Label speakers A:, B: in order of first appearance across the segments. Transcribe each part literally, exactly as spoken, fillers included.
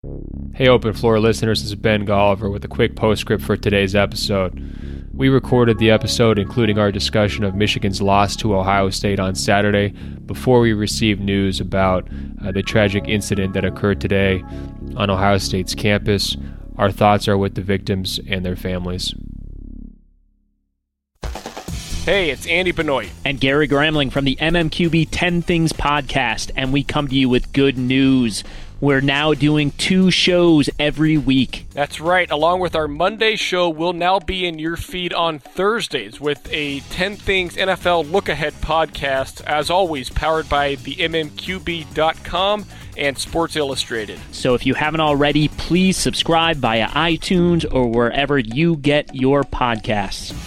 A: Hey Open Floor listeners, this is Ben Golliver with a quick postscript for today's episode. We recorded the episode including our discussion of Michigan's loss to Ohio State on Saturday before we received news about uh, the tragic incident that occurred today on Ohio State's campus. Our thoughts are with the victims and their families.
B: Hey, it's Andy Benoit.
C: And Gary Gramling from the M M Q B ten Things podcast, and we come to you with good news. We're now doing two shows every week.
B: That's right. Along with our Monday show, we'll now be in your feed on Thursdays with a ten Things N F L Look-Ahead podcast, as always, powered by the M M Q B dot com and Sports Illustrated.
C: So if you haven't already, please subscribe via iTunes or wherever you get your podcasts.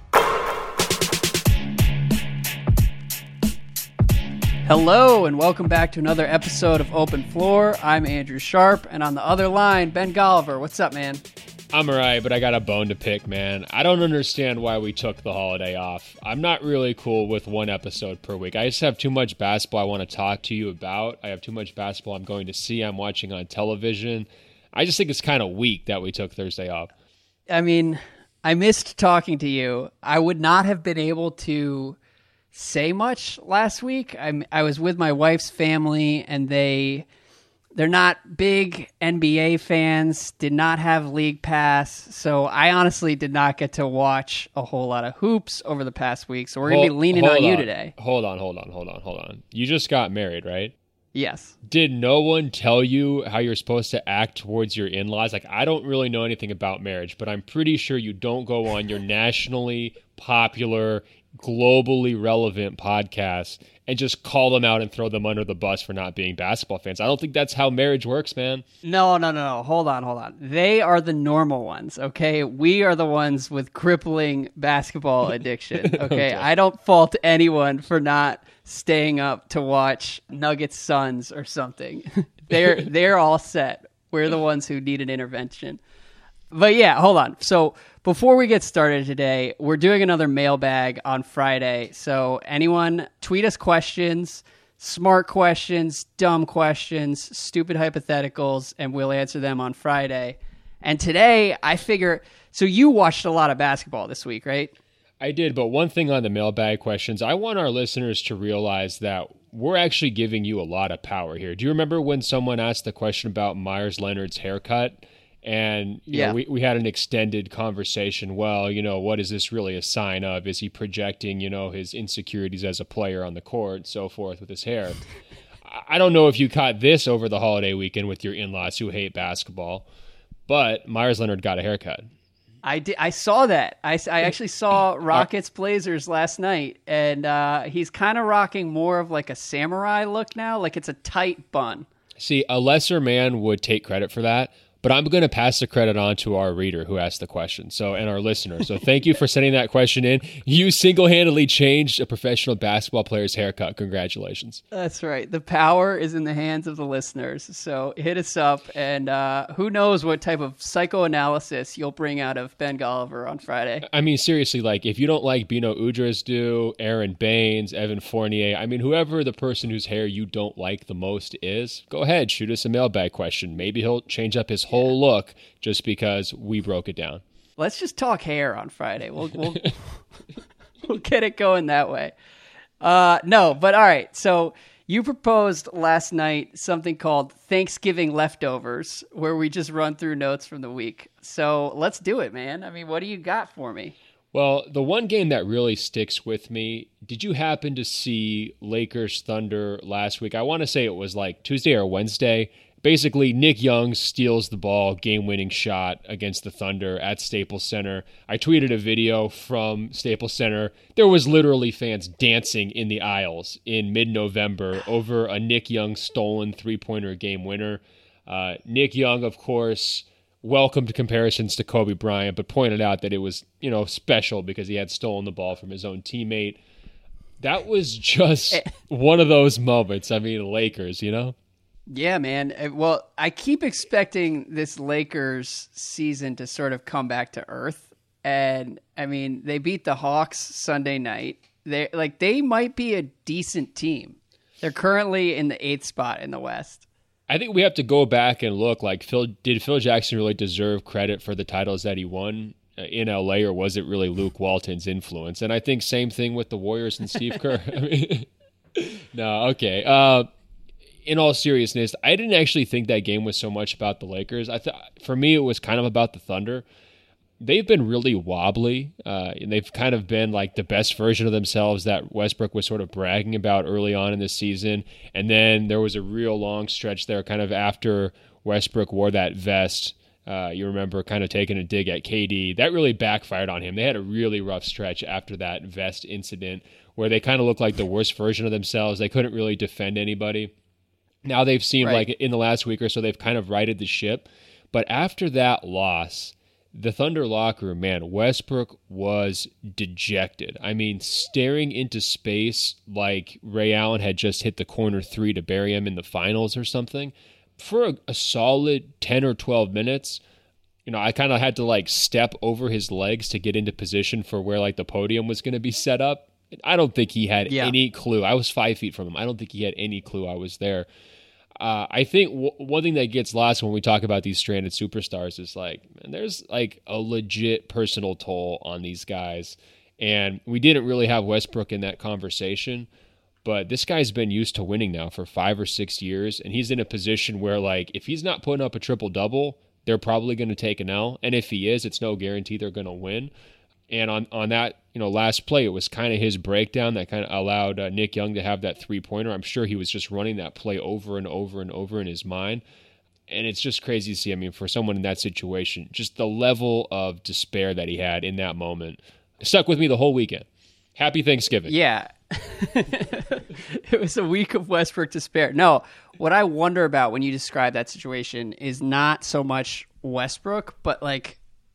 D: Hello and welcome back to another episode of Open Floor. I'm Andrew Sharp, and on the other line, Ben Golliver. What's up, man?
A: I'm alright, but I got a bone to pick, man. I don't understand why we took the holiday off. I'm not really cool with one episode per week. I just have too much basketball I want to talk to you about. I have too much basketball I'm going to see, I'm watching on television. I just think it's kind of weak that we took Thursday off.
D: I mean, I missed talking to you. I would not have been able to say much last week. I I was with my wife's family, and they they're not big N B A fans. Did not have League Pass, so I honestly did not get to watch a whole lot of hoops over the past week. So we're gonna be leaning on, on you today.
A: Hold on, hold on, hold on, hold on. You just got married, right?
D: Yes.
A: Did no one tell you how you're supposed to act towards your in-laws? Like, I don't really know anything about marriage, but I'm pretty sure you don't go on your nationally popular, globally relevant podcast and just call them out and throw them under the bus for not being basketball fans. I don't think that's how marriage works, man.
D: No, no, no, no. Hold on, hold on. They are the normal ones, okay? We are the ones with crippling basketball addiction, okay? okay. I don't fault anyone for not staying up to watch Nuggets Suns or something. they're they're all set. We're the ones who need an intervention. But yeah, hold on. So before we get started today, we're doing another mailbag on Friday. So anyone, tweet us questions, smart questions, dumb questions, stupid hypotheticals, and we'll answer them on Friday. And today, I figure, so you watched a lot of basketball this week, right?
A: I did, but one thing on the mailbag questions, I want our listeners to realize that we're actually giving you a lot of power here. Do you remember when someone asked the question about Myers Leonard's haircut? And you
D: yeah.
A: know, we, we had an extended conversation. Well, you know, what is this really a sign of? Is he projecting, you know, his insecurities as a player on the court and so forth with his hair? I don't know if you caught this over the holiday weekend with your in-laws who hate basketball, but Myers Leonard got a haircut.
D: I did. I saw that. I, I actually saw Rockets Blazers last night, and uh, he's kind of rocking more of like a samurai look now. Like it's a tight bun.
A: See, a lesser man would take credit for that. But I'm going to pass the credit on to our reader who asked the question, so and our listener. So thank you for sending that question in. You single-handedly changed a professional basketball player's haircut. Congratulations.
D: That's right. The power is in the hands of the listeners. So hit us up, and uh, who knows what type of psychoanalysis you'll bring out of Ben Golliver on Friday.
A: I mean, seriously, like if you don't like Bino Udrih, Aaron Baines, Evan Fournier, I mean, whoever the person whose hair you don't like the most is, go ahead, shoot us a mailbag question. Maybe he'll change up his whole look just because we broke it down.
D: Let's just talk hair on Friday. We'll we'll, we'll get it going that way. Uh, no, but all right. So you proposed last night something called Thanksgiving Leftovers, where we just run through notes from the week. So let's do it, man. I mean, what do you got for me?
A: Well, the one game that really sticks with me, did you happen to see Lakers Thunder last week? I want to say it was like Tuesday or Wednesday. Basically, Nick Young steals the ball, game-winning shot against the Thunder at Staples Center. I tweeted a video from Staples Center. There was literally fans dancing in the aisles in mid-November over a Nick Young stolen three-pointer game winner. Uh, Nick Young, of course, welcomed comparisons to Kobe Bryant, but pointed out that it was, you know, special because he had stolen the ball from his own teammate. That was just one of those moments. I mean, Lakers, you know?
D: Yeah, man. Well, I keep expecting this Lakers season to sort of come back to earth. And I mean, they beat the Hawks Sunday night. They like they might be a decent team. They're currently in the eighth spot in the West.
A: I think we have to go back and look, like, Phil, did Phil Jackson really deserve credit for the titles that he won in L A, or was it really Luke Walton's influence? And I think same thing with the Warriors and Steve Kerr. I mean, no, okay. Uh, in all seriousness, I didn't actually think that game was so much about the Lakers. I thought, for me, it was kind of about the Thunder. They've been really wobbly, uh, and they've kind of been like the best version of themselves that Westbrook was sort of bragging about early on in the season. And then there was a real long stretch there kind of after Westbrook wore that vest. Uh, you remember kind of taking a dig at K D. That really backfired on him. They had a really rough stretch after that vest incident where they kind of looked like the worst version of themselves. They couldn't really defend anybody. Now they've seemed right. like in the last week or so, they've kind of righted the ship. But after that loss, the Thunder locker room, man, Westbrook was dejected. I mean, staring into space like Ray Allen had just hit the corner three to bury him in the finals or something. For a, a solid ten or twelve minutes, you know, I kind of had to like step over his legs to get into position for where like the podium was going to be set up. I don't think he had yeah. any clue. I was five feet from him. I don't think he had any clue I was there. Uh, I think w- one thing that gets lost when we talk about these stranded superstars is like, man, there's like a legit personal toll on these guys. And we didn't really have Westbrook in that conversation, but this guy's been used to winning now for five or six years. And he's in a position where like, if he's not putting up a triple double, they're probably going to take an L. And if he is, it's no guarantee they're going to win. And on, on that, you know, last play, it was kind of his breakdown that kind of allowed uh, Nick Young to have that three-pointer. I'm sure he was just running that play over and over and over in his mind. And it's just crazy to see. I mean, for someone in that situation, just the level of despair that he had in that moment stuck with me the whole weekend. Happy Thanksgiving.
D: Yeah. It was a week of Westbrook despair. No, what I wonder about when you describe that situation is not so much Westbrook, but like,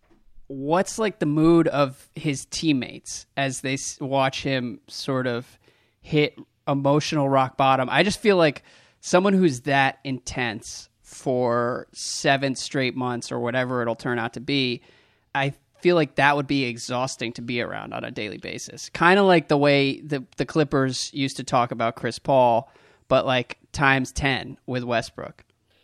D: what's like the mood of his teammates as they watch him sort of hit emotional rock bottom? I just feel like someone who's that intense for seven straight months or whatever it'll turn out to be, I feel like that would be exhausting to be around on a daily basis. Kind of like the way the, the Clippers used to talk about Chris Paul, but like times ten with Westbrook.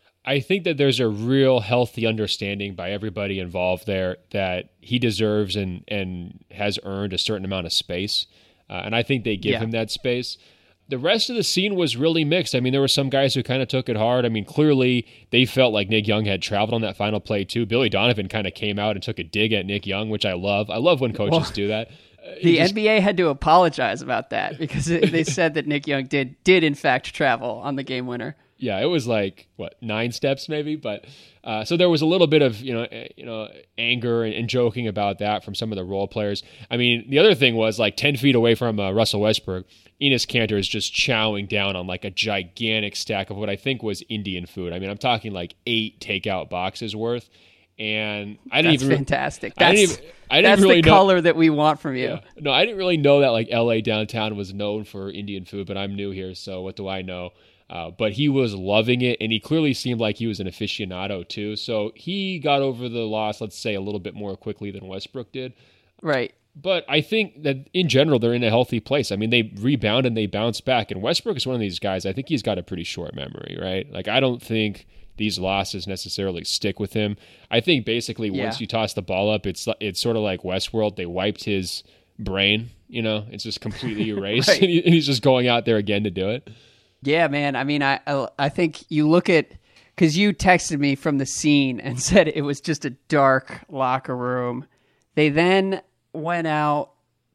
A: I think that there's a real healthy understanding by everybody involved there that he deserves and, and has earned a certain amount of space. Uh, and I think they give yeah. him that space. The rest of the scene was really mixed. I mean, there were some guys who kind of took it hard. I mean, clearly they felt like Nick Young had traveled on that final play too. Billy Donovan kind of came out and took a dig at Nick Young, which I love. I love when coaches well, do that. Uh,
D: the
A: just,
D: N B A had to apologize about that because they said that Nick Young did did in fact travel on the game winner.
A: Yeah, it was like what nine steps maybe, but uh, so there was a little bit of you know you know anger and, and joking about that from some of the role players. I mean, the other thing was like ten feet away from uh, Russell Westbrook, Enes Kanter is just chowing down on like a gigantic stack of what I think was Indian food. I mean, I'm talking like eight takeout boxes worth, and I didn't
D: that's
A: even
D: fantastic.
A: I
D: That's
A: didn't even, I didn't
D: that's
A: really
D: the
A: know,
D: color that we want from you.
A: Yeah, no, I didn't really know that like L A downtown was known for Indian food, but I'm new here, so what do I know? Uh, but he was loving it, and he clearly seemed like he was an aficionado too. So he got over the loss, let's say, a little bit more quickly than Westbrook did.
D: Right.
A: But I think that in general, they're in a healthy place. I mean, they rebound and they bounce back. And Westbrook is one of these guys, I think he's got a pretty short memory, right? Like, I don't think these losses necessarily stick with him. I think basically yeah. once you toss the ball up, it's it's sort of like Westworld. They wiped his brain, you know? It's just completely erased. Right. And he's just going out there again to do it.
D: Yeah, man. I mean, I I think you look at, because you texted me from the scene and said it was just a dark locker room. They then went out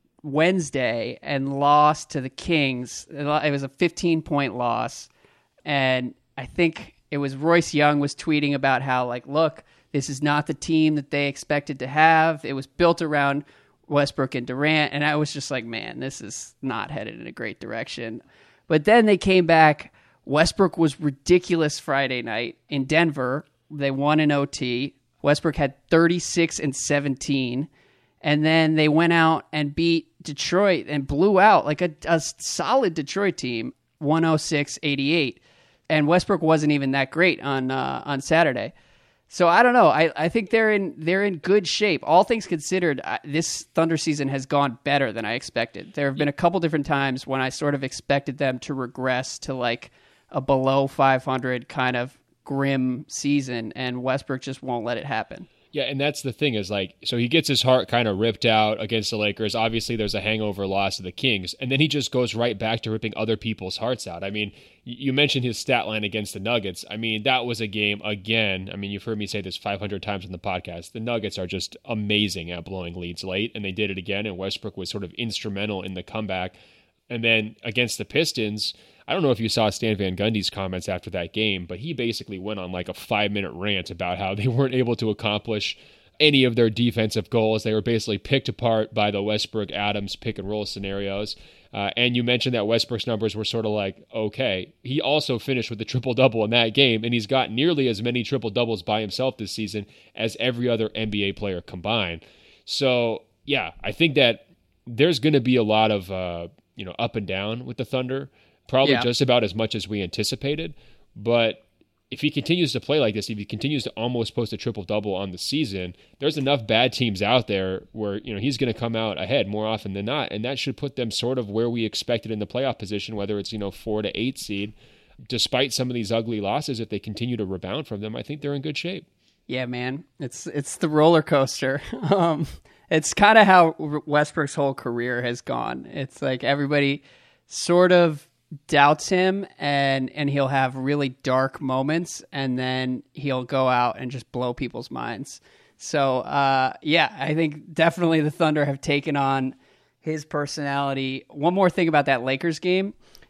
D: Wednesday and lost to the Kings. It was a fifteen-point loss. And I think it was Royce Young was tweeting about how, like, look, this is not the team that they expected to have. It was built around Westbrook and Durant. And I was just like, man, this is not headed in a great direction. But then they came back. Westbrook was ridiculous Friday night in Denver. They won in O T. Westbrook had thirty-six and seventeen. And then they went out and beat Detroit and blew out like a, a solid Detroit team, one oh six eighty-eight. And Westbrook wasn't even that great on uh, on Saturday. So I don't know. I, I think they're in they're in good shape. All things considered, I, this Thunder season has gone better than I expected. There have been a couple different times when I sort of expected them to regress to like a below five hundred kind of grim season, and Westbrook just won't let it happen.
A: Yeah, and that's the thing is like, so he gets his heart kind of ripped out against the Lakers. Obviously, there's a hangover loss to the Kings, and then he just goes right back to ripping other people's hearts out. I mean, you mentioned his stat line against the Nuggets. I mean, that was a game, again, I mean, you've heard me say this five hundred times on the podcast. The Nuggets are just amazing at blowing leads late, and they did it again, and Westbrook was sort of instrumental in the comeback. And then against the Pistons, I don't know if you saw Stan Van Gundy's comments after that game, but he basically went on like a five-minute rant about how they weren't able to accomplish any of their defensive goals. They were basically picked apart by the Westbrook-Adams pick-and-roll scenarios. Uh, and you mentioned that Westbrook's numbers were sort of like, okay. He also finished with a triple-double in that game, and he's got nearly as many triple-doubles by himself this season as every other N B A player combined. So, yeah, I think that there's going to be a lot of uh, you know, up and down with the Thunder. Probably yeah. just about as much as we anticipated. But if he continues to play like this, if he continues to almost post a triple-double on the season, there's enough bad teams out there where, you know, he's going to come out ahead more often than not, and that should put them sort of where we expected in the playoff position, whether it's, you know, four to eight seed. Despite some of these ugly losses, if they continue to rebound from them, I think they're in good shape.
D: Yeah, man. It's it's the roller coaster. Um, it's kind of how Westbrook's whole career has gone. It's like everybody sort of doubts him, and and he'll have really dark moments, and then he'll go out and just blow people's minds. So uh yeah, I think definitely the Thunder have taken on his personality. One more thing about that Lakers game.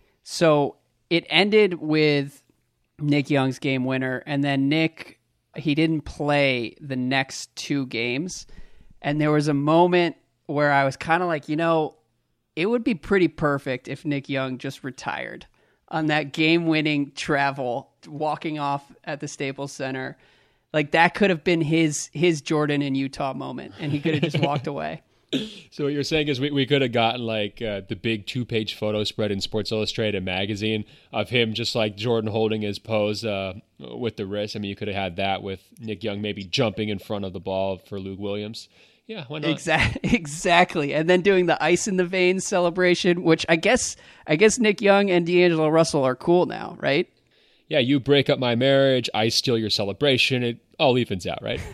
D: So it ended with Nick Young's game winner, and then Nick, he didn't play the next two games, and there was a moment where I was kind of like, you know, it would be pretty perfect if Nick Young just retired on that game-winning travel, walking off at the Staples Center. Like, that could have been his his Jordan in Utah moment, and he could have just walked away.
A: So what you're saying is we, we could have gotten, like, uh, the big two-page photo spread in Sports Illustrated magazine of him just, like, Jordan holding his pose uh, with the wrist. I mean, you could have had that with Nick Young maybe jumping in front of the ball for Lou Williams. Yeah, why not?
D: Exactly, exactly. And then doing the ice in the veins celebration, which I guess I guess Nick Young and D'Angelo Russell are cool now, right?
A: Yeah, you break up my marriage, I steal your celebration. It all evens out, right?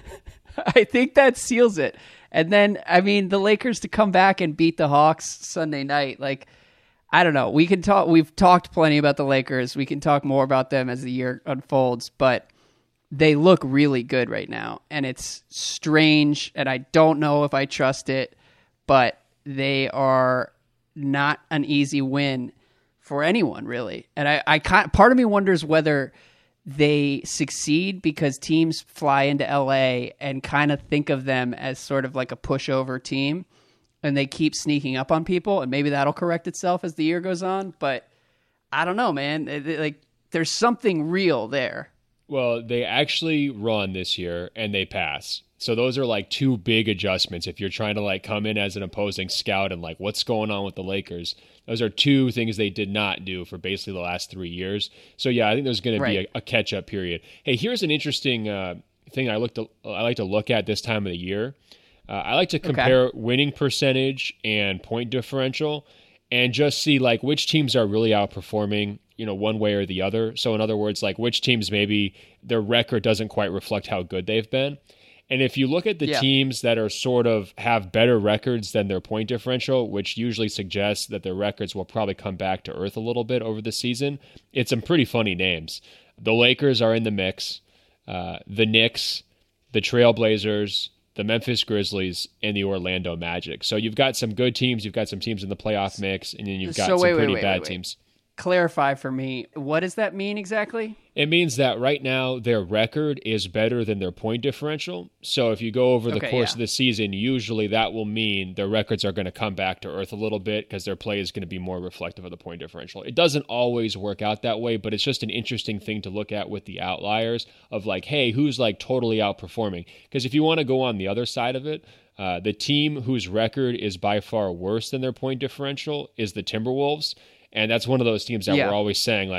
D: I think that seals it. And then, I mean, the Lakers to come back and beat the Hawks Sunday night, like, I don't know. We can talk. We've talked plenty about the Lakers. We can talk more about them as the year unfolds, but they look really good right now, and it's strange, and I don't know if I trust it, but they are not an easy win for anyone, really. And I, I can't, part of me wonders whether they succeed because teams fly into L A and kind of think of them as sort of like a pushover team, and they keep sneaking up on people, and maybe that'll correct itself as the year goes on. But I don't know, man. It, it, like, there's something real there.
A: Well, they actually run this year, and they pass. So those are like two big adjustments. If you're trying to like come in as an opposing scout and like what's going on with the Lakers, those are two things they did not do for basically the last three years. So yeah, I think there's going right. to be a, a catch-up period. Hey, here's an interesting uh, thing I look to I like to look at this time of the year. Uh, I like to compare okay. winning percentage and point differential, and just see like which teams are really outperforming, you know, one way or the other. So in other words, like which teams maybe their record doesn't quite reflect how good they've been. And if you look at the yeah. teams that are sort of have better records than their point differential, which usually suggests that their records will probably come back to earth a little bit over the season, it's some pretty funny names. The Lakers are in the mix, uh, the Knicks, the Trailblazers, the Memphis Grizzlies, and the Orlando Magic. So you've got some good teams, you've got some teams in the playoff mix, and then you've got
D: so
A: some
D: wait,
A: pretty
D: wait, wait,
A: bad
D: wait, wait.
A: teams.
D: Clarify for me, what does that mean exactly?
A: It means that right now their record is better than their point differential. So if you go over the
D: okay,
A: course
D: yeah.
A: of the season, usually that will mean their records are going to come back to earth a little bit because their play is going to be more reflective of the point differential. It doesn't always work out that way, but it's just an interesting thing to look at with the outliers of like, hey, who's like totally outperforming? Because if you want to go on the other side of it, uh, the team whose record is by far worse than their point differential is the Timberwolves. And that's one of those teams that
D: yeah.
A: we're always saying, like,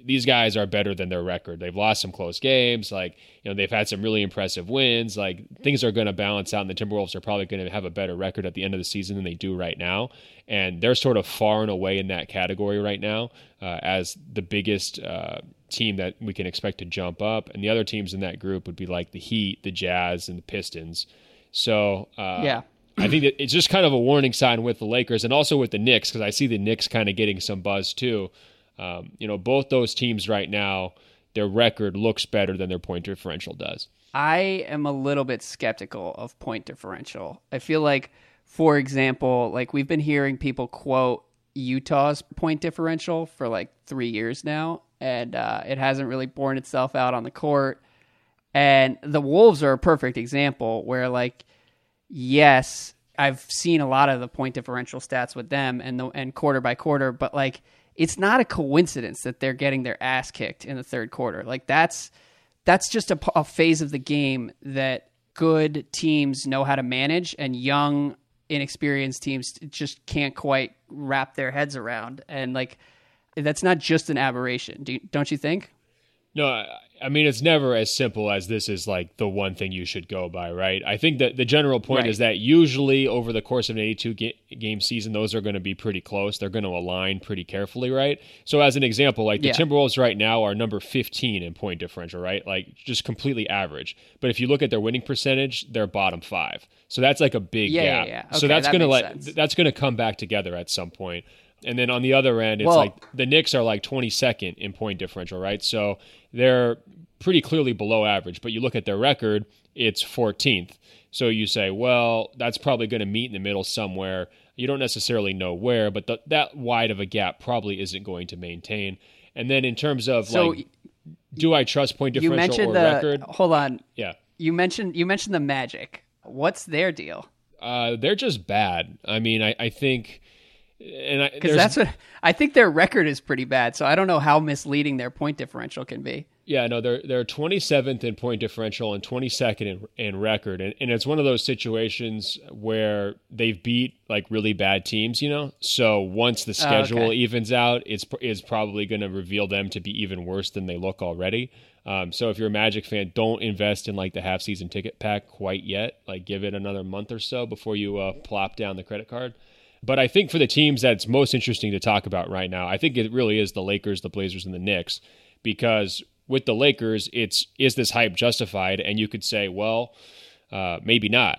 A: these guys are better than their record. They've lost some close games. Like, you know, they've had some really impressive wins. Like, things are going to balance out, and the Timberwolves are probably going to have a better record at the end of the season than they do right now. And they're sort of far and away in that category right now uh, as the biggest uh, team that we can expect to jump up. And the other teams in that group would be like the Heat, the Jazz, and the Pistons. So, uh,
D: yeah.
A: I think that it's just kind of a warning sign with the Lakers and also with the Knicks, because I see the Knicks kind of getting some buzz too. Um, you know, both those teams right now, their record looks better than their point differential does.
D: I am a little bit skeptical of point differential. I feel like, for example, like we've been hearing people quote Utah's point differential for like three years now, and uh, it hasn't really borne itself out on the court. And the Wolves are a perfect example where, like, yes, I've seen a lot of the point differential stats with them and the, and quarter by quarter, but like it's not a coincidence that they're getting their ass kicked in the third quarter. Like that's that's just a, a phase of the game that good teams know how to manage, and young, inexperienced teams just can't quite wrap their heads around. And like that's not just an aberration, do you, don't you think?
A: No, I mean, it's never as simple as this is like the one thing you should go by, right? I think that the general point
D: right.
A: is that usually over the course of an eighty-two ga- game season, those are going to be pretty close. They're going to align pretty carefully, right? So as an example, like the
D: yeah.
A: Timberwolves right now are number fifteen in point differential, right? Like just completely average. But if you look at their winning percentage, they're bottom five. So that's like a big
D: yeah,
A: gap.
D: Yeah, yeah. Okay,
A: so that's
D: that
A: going to
D: makes
A: let
D: sense.
A: that's going to come back together at some point. And then on the other end, it's
D: well,
A: like the Knicks are like twenty-second in point differential, right? So they're pretty clearly below average, but you look at their record, it's fourteenth. So you say, well, that's probably going to meet in the middle somewhere. You don't necessarily know where, but the, that wide of a gap probably isn't going to maintain. And then in terms of
D: so
A: like, do I trust point
D: you
A: differential
D: mentioned
A: or
D: the,
A: record?
D: Hold on.
A: Yeah.
D: You mentioned you mentioned the Magic. What's their deal?
A: Uh, they're just bad. I mean, I, I think... and
D: Because that's what I think their record is pretty bad. So I don't know how misleading their point differential can be.
A: Yeah, no, they're they're twenty-seventh in point differential and twenty-second in, in record, and, and it's one of those situations where they've beat like really bad teams, you know. So once the schedule
D: oh, okay.
A: evens out, it's it's probably going to reveal them to be even worse than they look already. Um, so if you're a Magic fan, don't invest in like the half season ticket pack quite yet. Like give it another month or so before you uh, plop down the credit card. But I think for the teams that's most interesting to talk about right now, I think it really is the Lakers, the Blazers, and the Knicks, because with the Lakers, it's is this hype justified? And you could say, well, uh, maybe not.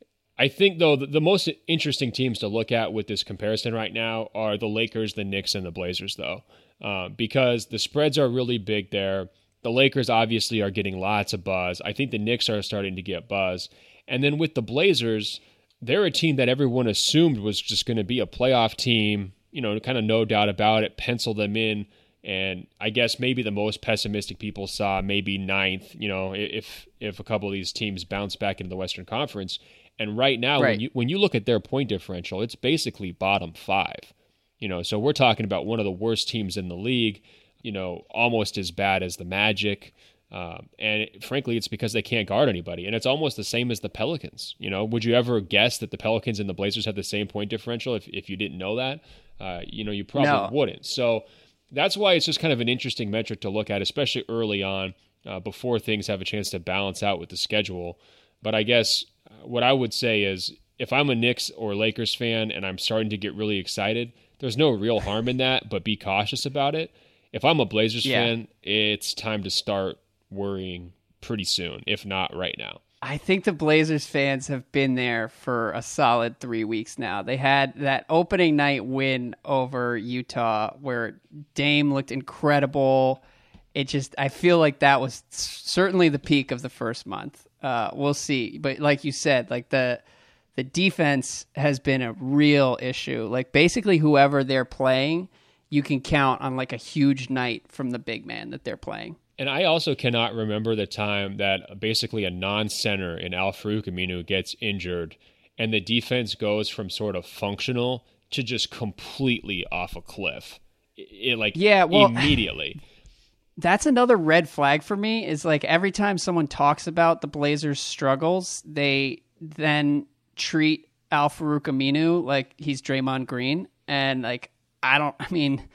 A: I think, though, the, the most interesting teams to look at with this comparison right now are the Lakers, the Knicks, and the Blazers, though, uh, because the spreads are really big there. The Lakers obviously are getting lots of buzz. I think the Knicks are starting to get buzz. And then with the Blazers, they're a team that everyone assumed was just going to be a playoff team, you know, kind of no doubt about it, pencil them in. And I guess maybe the most pessimistic people saw maybe ninth, you know, if if a couple of these teams bounce back into the Western Conference. And right now,
D: right.
A: when you when you look at their point differential, it's basically bottom five. You know, so we're talking about one of the worst teams in the league, you know, almost as bad as the Magic. Um, and it, frankly, it's because they can't guard anybody. And it's almost the same as the Pelicans. You know, would you ever guess that the Pelicans and the Blazers have the same point differential if, if you didn't know that? Uh, you know, you probably
D: no.
A: wouldn't. So that's why it's just kind of an interesting metric to look at, especially early on, uh, before things have a chance to balance out with the schedule. But I guess what I would say is if I'm a Knicks or Lakers fan and I'm starting to get really excited, there's no real harm in that, but be cautious about it. If I'm a Blazers
D: yeah.
A: fan, it's time to start worrying pretty soon, if not right now.
D: I think the Blazers fans have been there for a solid three weeks now. They had that opening night win over Utah where Dame looked incredible. It just, I feel like that was certainly the peak of the first month. Uh, we'll see. But like you said, like the the defense has been a real issue. Like basically whoever they're playing, you can count on like a huge night from the big man that they're playing.
A: And I also cannot remember the time that basically a non-center in Al-Farouq Aminu gets injured and the defense goes from sort of functional to just completely off a cliff. It, it like
D: yeah, well,
A: immediately.
D: That's another red flag for me is like every time someone talks about the Blazers' struggles, they then treat Al-Farouq Aminu like he's Draymond Green. And like, I don't, I mean...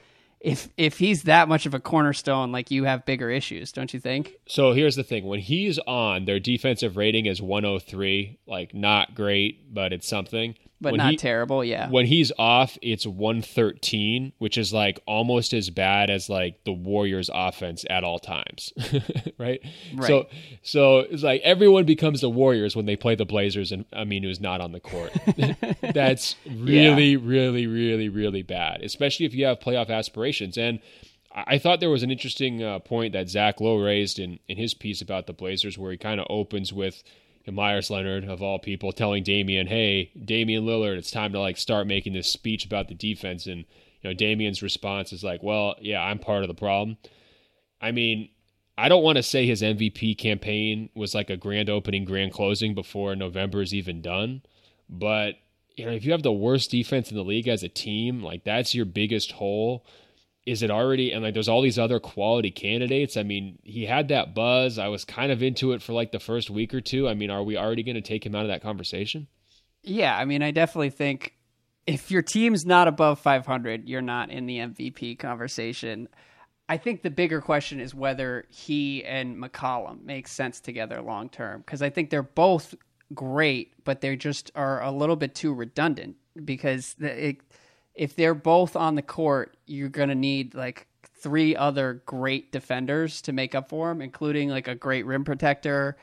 D: if if he's that much of a cornerstone, like you have bigger issues, don't you think?
A: So here's the thing. When he's on, their defensive rating is one oh three, like not great, but it's something.
D: But
A: when
D: not
A: he,
D: terrible, yeah.
A: When he's off, it's one thirteen, which is like almost as bad as like the Warriors offense at all times. right?
D: Right.
A: So so it's like everyone becomes the Warriors when they play the Blazers and Aminu's not on the court. That's really, yeah. really, really, really bad, especially if you have playoff aspirations. And I thought there was an interesting uh, point that Zach Lowe raised in, in his piece about the Blazers, where he kind of opens with Myers Leonard, of all people, telling Damian, hey, Damian Lillard, it's time to like start making this speech about the defense. And, you know, Damian's response is like, well, yeah, I'm part of the problem. I mean, I don't want to say his M V P campaign was like a grand opening, grand closing before November is even done. But, you know, if you have the worst defense in the league as a team, like that's your biggest hole. Is it already, and like there's all these other quality candidates. I mean, he had that buzz. I was kind of into it for like the first week or two. I mean, are we already going to take him out of that conversation?
D: Yeah, I mean, I definitely think if your team's not above five hundred, you're not in the M V P conversation. I think the bigger question is whether he and McCollum make sense together long term, because I think they're both great, but they just are a little bit too redundant, because it, if they're both on the court, you're going to need like three other great defenders to make up for them, including like a great rim protector.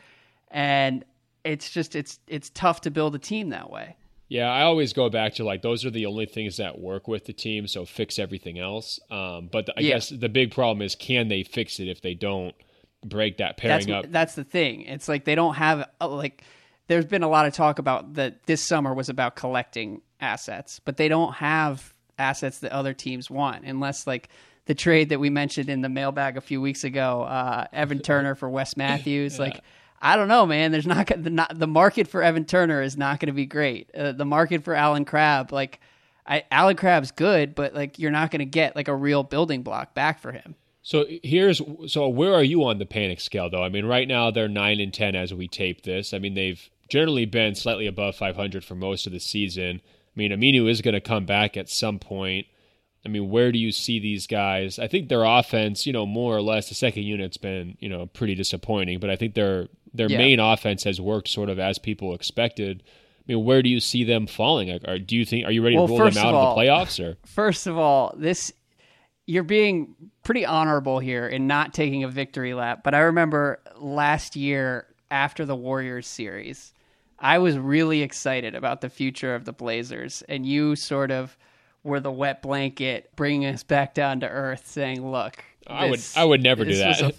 D: And it's just, it's, it's tough to build a team that way.
A: Yeah. I always go back to like, those are the only things that work with the team. So fix everything else. Um, but the, I yeah. guess the big problem is, can they fix it if they don't break that pairing
D: that's,
A: up?
D: That's the thing. It's like, they don't have like, there's been a lot of talk about that this summer was about collecting assets, but they don't have assets that other teams want, unless like the trade that we mentioned in the mailbag a few weeks ago, uh, Evan Turner for Wes Matthews. yeah. Like, I don't know, man, there's not the, not, the market for Evan Turner is not going to be great. Uh, the market for Allen Crabbe, like I, Allen Crabbe's good, but like you're not going to get like a real building block back for him.
A: So here's, so where are you on the panic scale though? I mean, right now they're nine and ten as we tape this. I mean, they've generally been slightly above five hundred for most of the season. I mean, Aminu is going to come back at some point. I mean, where do you see these guys? I think their offense, you know, more or less, the second unit's been, you know, pretty disappointing, but I think their their yeah. main offense has worked sort of as people expected. I mean, where do you see them falling? Or do you think, are you ready
D: well,
A: to rule them out of,
D: all,
A: of the playoffs? Or
D: first of all, this you're being pretty honorable here in not taking a victory lap. But I remember last year after the Warriors series, I was really excited about the future of the Blazers, and you sort of were the wet blanket bringing us back down to earth, saying, look,
A: I
D: this,
A: would I would never do that.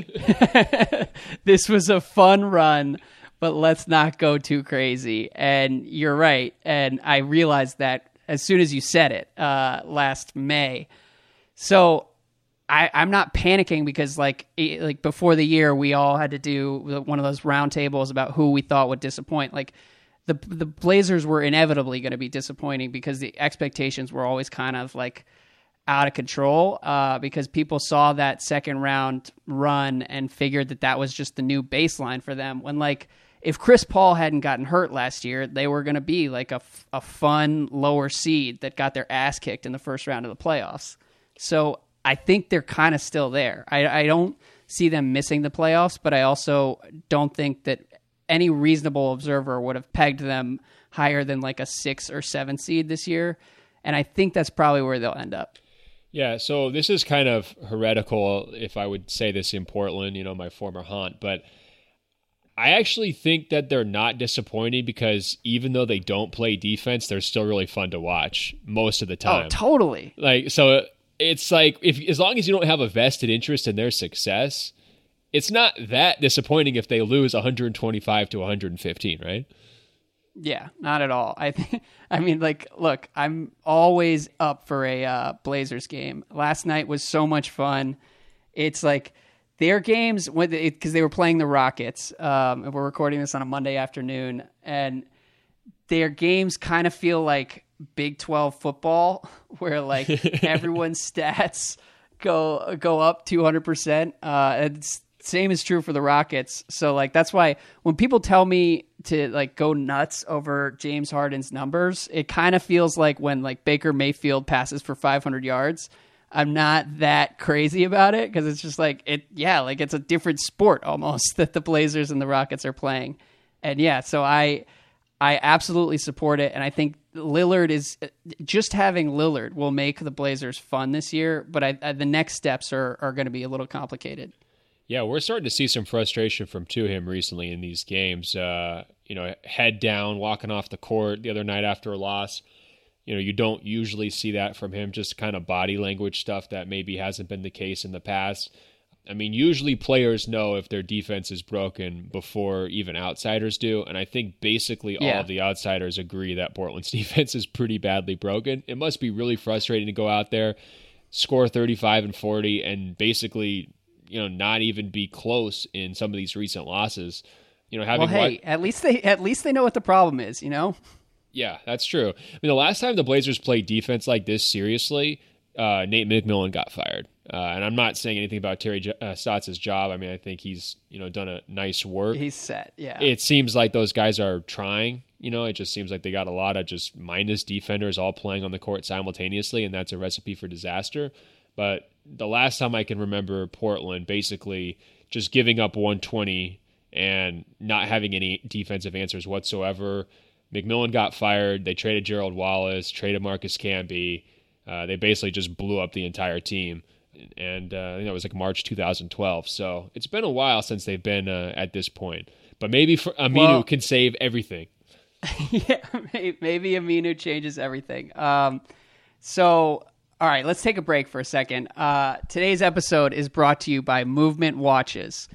D: Was a, this was a fun run, but let's not go too crazy. And you're right. And I realized that as soon as you said it uh, last May. So I, I'm not panicking because like like before the year, we all had to do one of those roundtables about who we thought would disappoint. Like the the Blazers were inevitably going to be disappointing because the expectations were always kind of like out of control uh, because people saw that second round run and figured that that was just the new baseline for them. When like if Chris Paul hadn't gotten hurt last year, they were going to be like a, a fun lower seed that got their ass kicked in the first round of the playoffs. So I think they're kind of still there. I, I don't see them missing the playoffs, but I also don't think that any reasonable observer would have pegged them higher than like a six or seven seed this year. And I think that's probably where they'll end up.
A: Yeah, so this is kind of heretical if I would say this in Portland, you know, my former haunt, but I actually think that they're not disappointing because even though they don't play defense, they're still really fun to watch most of the time.
D: Oh, totally.
A: Like, so it's like, if as long as you don't have a vested interest in their success, it's not that disappointing if they lose one twenty-five to one fifteen, right?
D: Yeah, not at all. I think, I mean, like, look, I'm always up for a uh, Blazers game. Last night was so much fun. It's like their games, because they were playing the Rockets, um, and we're recording this on a Monday afternoon, and their games kind of feel like Big twelve football, where like everyone's stats go go up two hundred percent. Uh, it's same is true for the Rockets. So like that's why when people tell me to like go nuts over James Harden's numbers, it kind of feels like when like Baker Mayfield passes for five hundred yards. I'm not that crazy about it because it's just like it. Yeah, like it's a different sport almost that the Blazers and the Rockets are playing, and yeah, so I I absolutely support it, and I think Lillard is just having Lillard will make the Blazers fun this year, but I, I, the next steps are are going to be a little complicated.
A: Yeah, we're starting to see some frustration from to him recently in these games. Uh, you know, head down, walking off the court the other night after a loss. You know, you don't usually see that from him, just kind of body language stuff that maybe hasn't been the case in the past. I mean, usually players know if their defense is broken before even outsiders do, and I think basically
D: yeah.
A: all of the outsiders agree that Portland's defense is pretty badly broken. It must be really frustrating to go out there, score thirty-five and forty, and basically, you know, not even be close in some of these recent losses. You know, having
D: well, hey,
A: what,
D: at least they at least they know what the problem is, you know?
A: Yeah, that's true. I mean, the last time the Blazers played defense like this seriously, uh, Nate McMillan got fired. Uh, and I'm not saying anything about Terry J- uh, Stotts' job. I mean, I think he's, you know, done a nice work.
D: He's set, yeah.
A: It seems like those guys are trying. You know, it just seems like they got a lot of just mindless defenders all playing on the court simultaneously, and that's a recipe for disaster. But the last time I can remember Portland basically just giving up one twenty and not having any defensive answers whatsoever. McMillan got fired. They traded Gerald Wallace, traded Marcus Camby. Uh, they basically just blew up the entire team. And uh, I think it was like March two thousand twelve. So it's been a while since they've been uh, at this point. But maybe for, Aminu well, can save everything.
D: Yeah, maybe Aminu changes everything. Um, so, all right, let's take a break for a second. Uh, today's episode is brought to you by Movement Watches.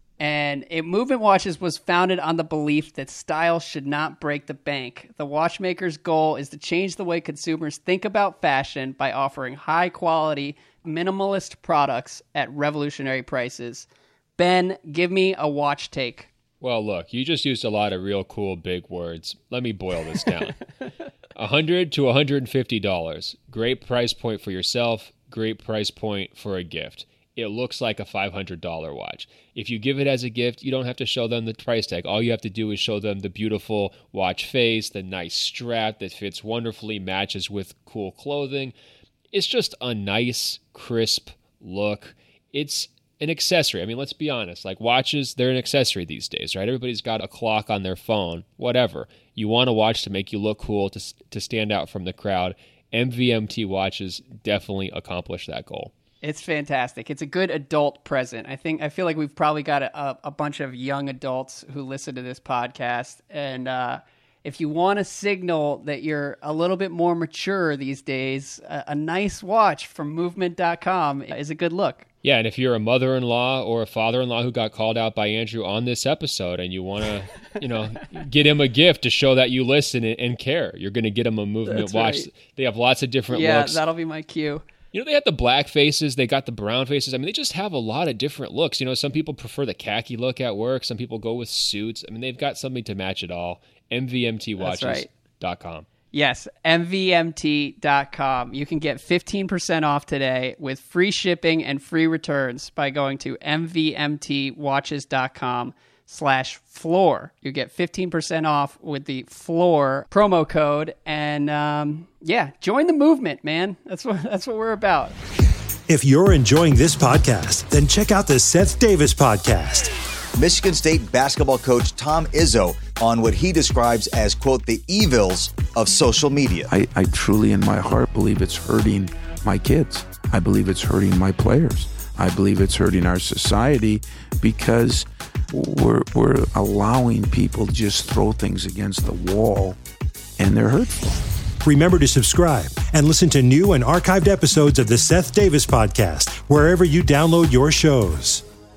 D: And it, Movement Watches was founded on the belief that style should not break the bank. The watchmaker's goal is to change the way consumers think about fashion by offering high-quality, minimalist products at revolutionary prices. Ben, give me a watch take.
A: Well, look, you just used a lot of real cool big words. Let me boil this down. one hundred to one hundred fifty dollars. Great price point for yourself, great price point for a gift. It looks like a five hundred dollars watch. If you give it as a gift, you don't have to show them the price tag. All you have to do is show them the beautiful watch face, the nice strap that fits wonderfully, matches with cool clothing. It's just a nice, crisp look. It's an accessory. I mean, let's be honest. Like watches, they're an accessory these days, right? Everybody's got a clock on their phone, whatever. You want a watch to make you look cool, to to stand out from the crowd. M V M T watches definitely accomplish that goal.
D: It's fantastic. It's a good adult present. I think I feel like we've probably got a, a bunch of young adults who listen to this podcast, and uh, if you want to signal that you're a little bit more mature these days, a, a nice watch from movement dot com is a good look.
A: Yeah, and if you're a mother-in-law or a father-in-law who got called out by Andrew on this episode and you want to, you know, get him a gift to show that you listen and care, you're going to get him a Movement
D: That's
A: watch.
D: Right.
A: They have lots of different
D: yeah,
A: looks.
D: Yeah, that'll be my cue.
A: You know, they have the black faces, they got the brown faces. I mean, they just have a lot of different looks. You know, some people prefer the khaki look at work. Some people go with suits. I mean, they've got something to match it all. M V M T watches dot com.
D: Right. Yes, M V M T dot com. You can get fifteen percent off today with free shipping and free returns by going to M V M T watches dot com slash floor. You get fifteen percent off with the floor promo code. And um, yeah, join the movement, man. That's what, that's what we're about.
E: If you're enjoying this podcast, then check out the Seth Davis podcast.
F: Michigan State basketball coach Tom Izzo on what he describes as, quote, the evils of social media.
G: I, I truly in my heart believe it's hurting my kids. I believe it's hurting my players. I believe it's hurting our society because we're, we're allowing people to just throw things against the wall and they're hurtful.
E: Remember to subscribe and listen to new and archived episodes of the Seth Davis podcast wherever you download your shows.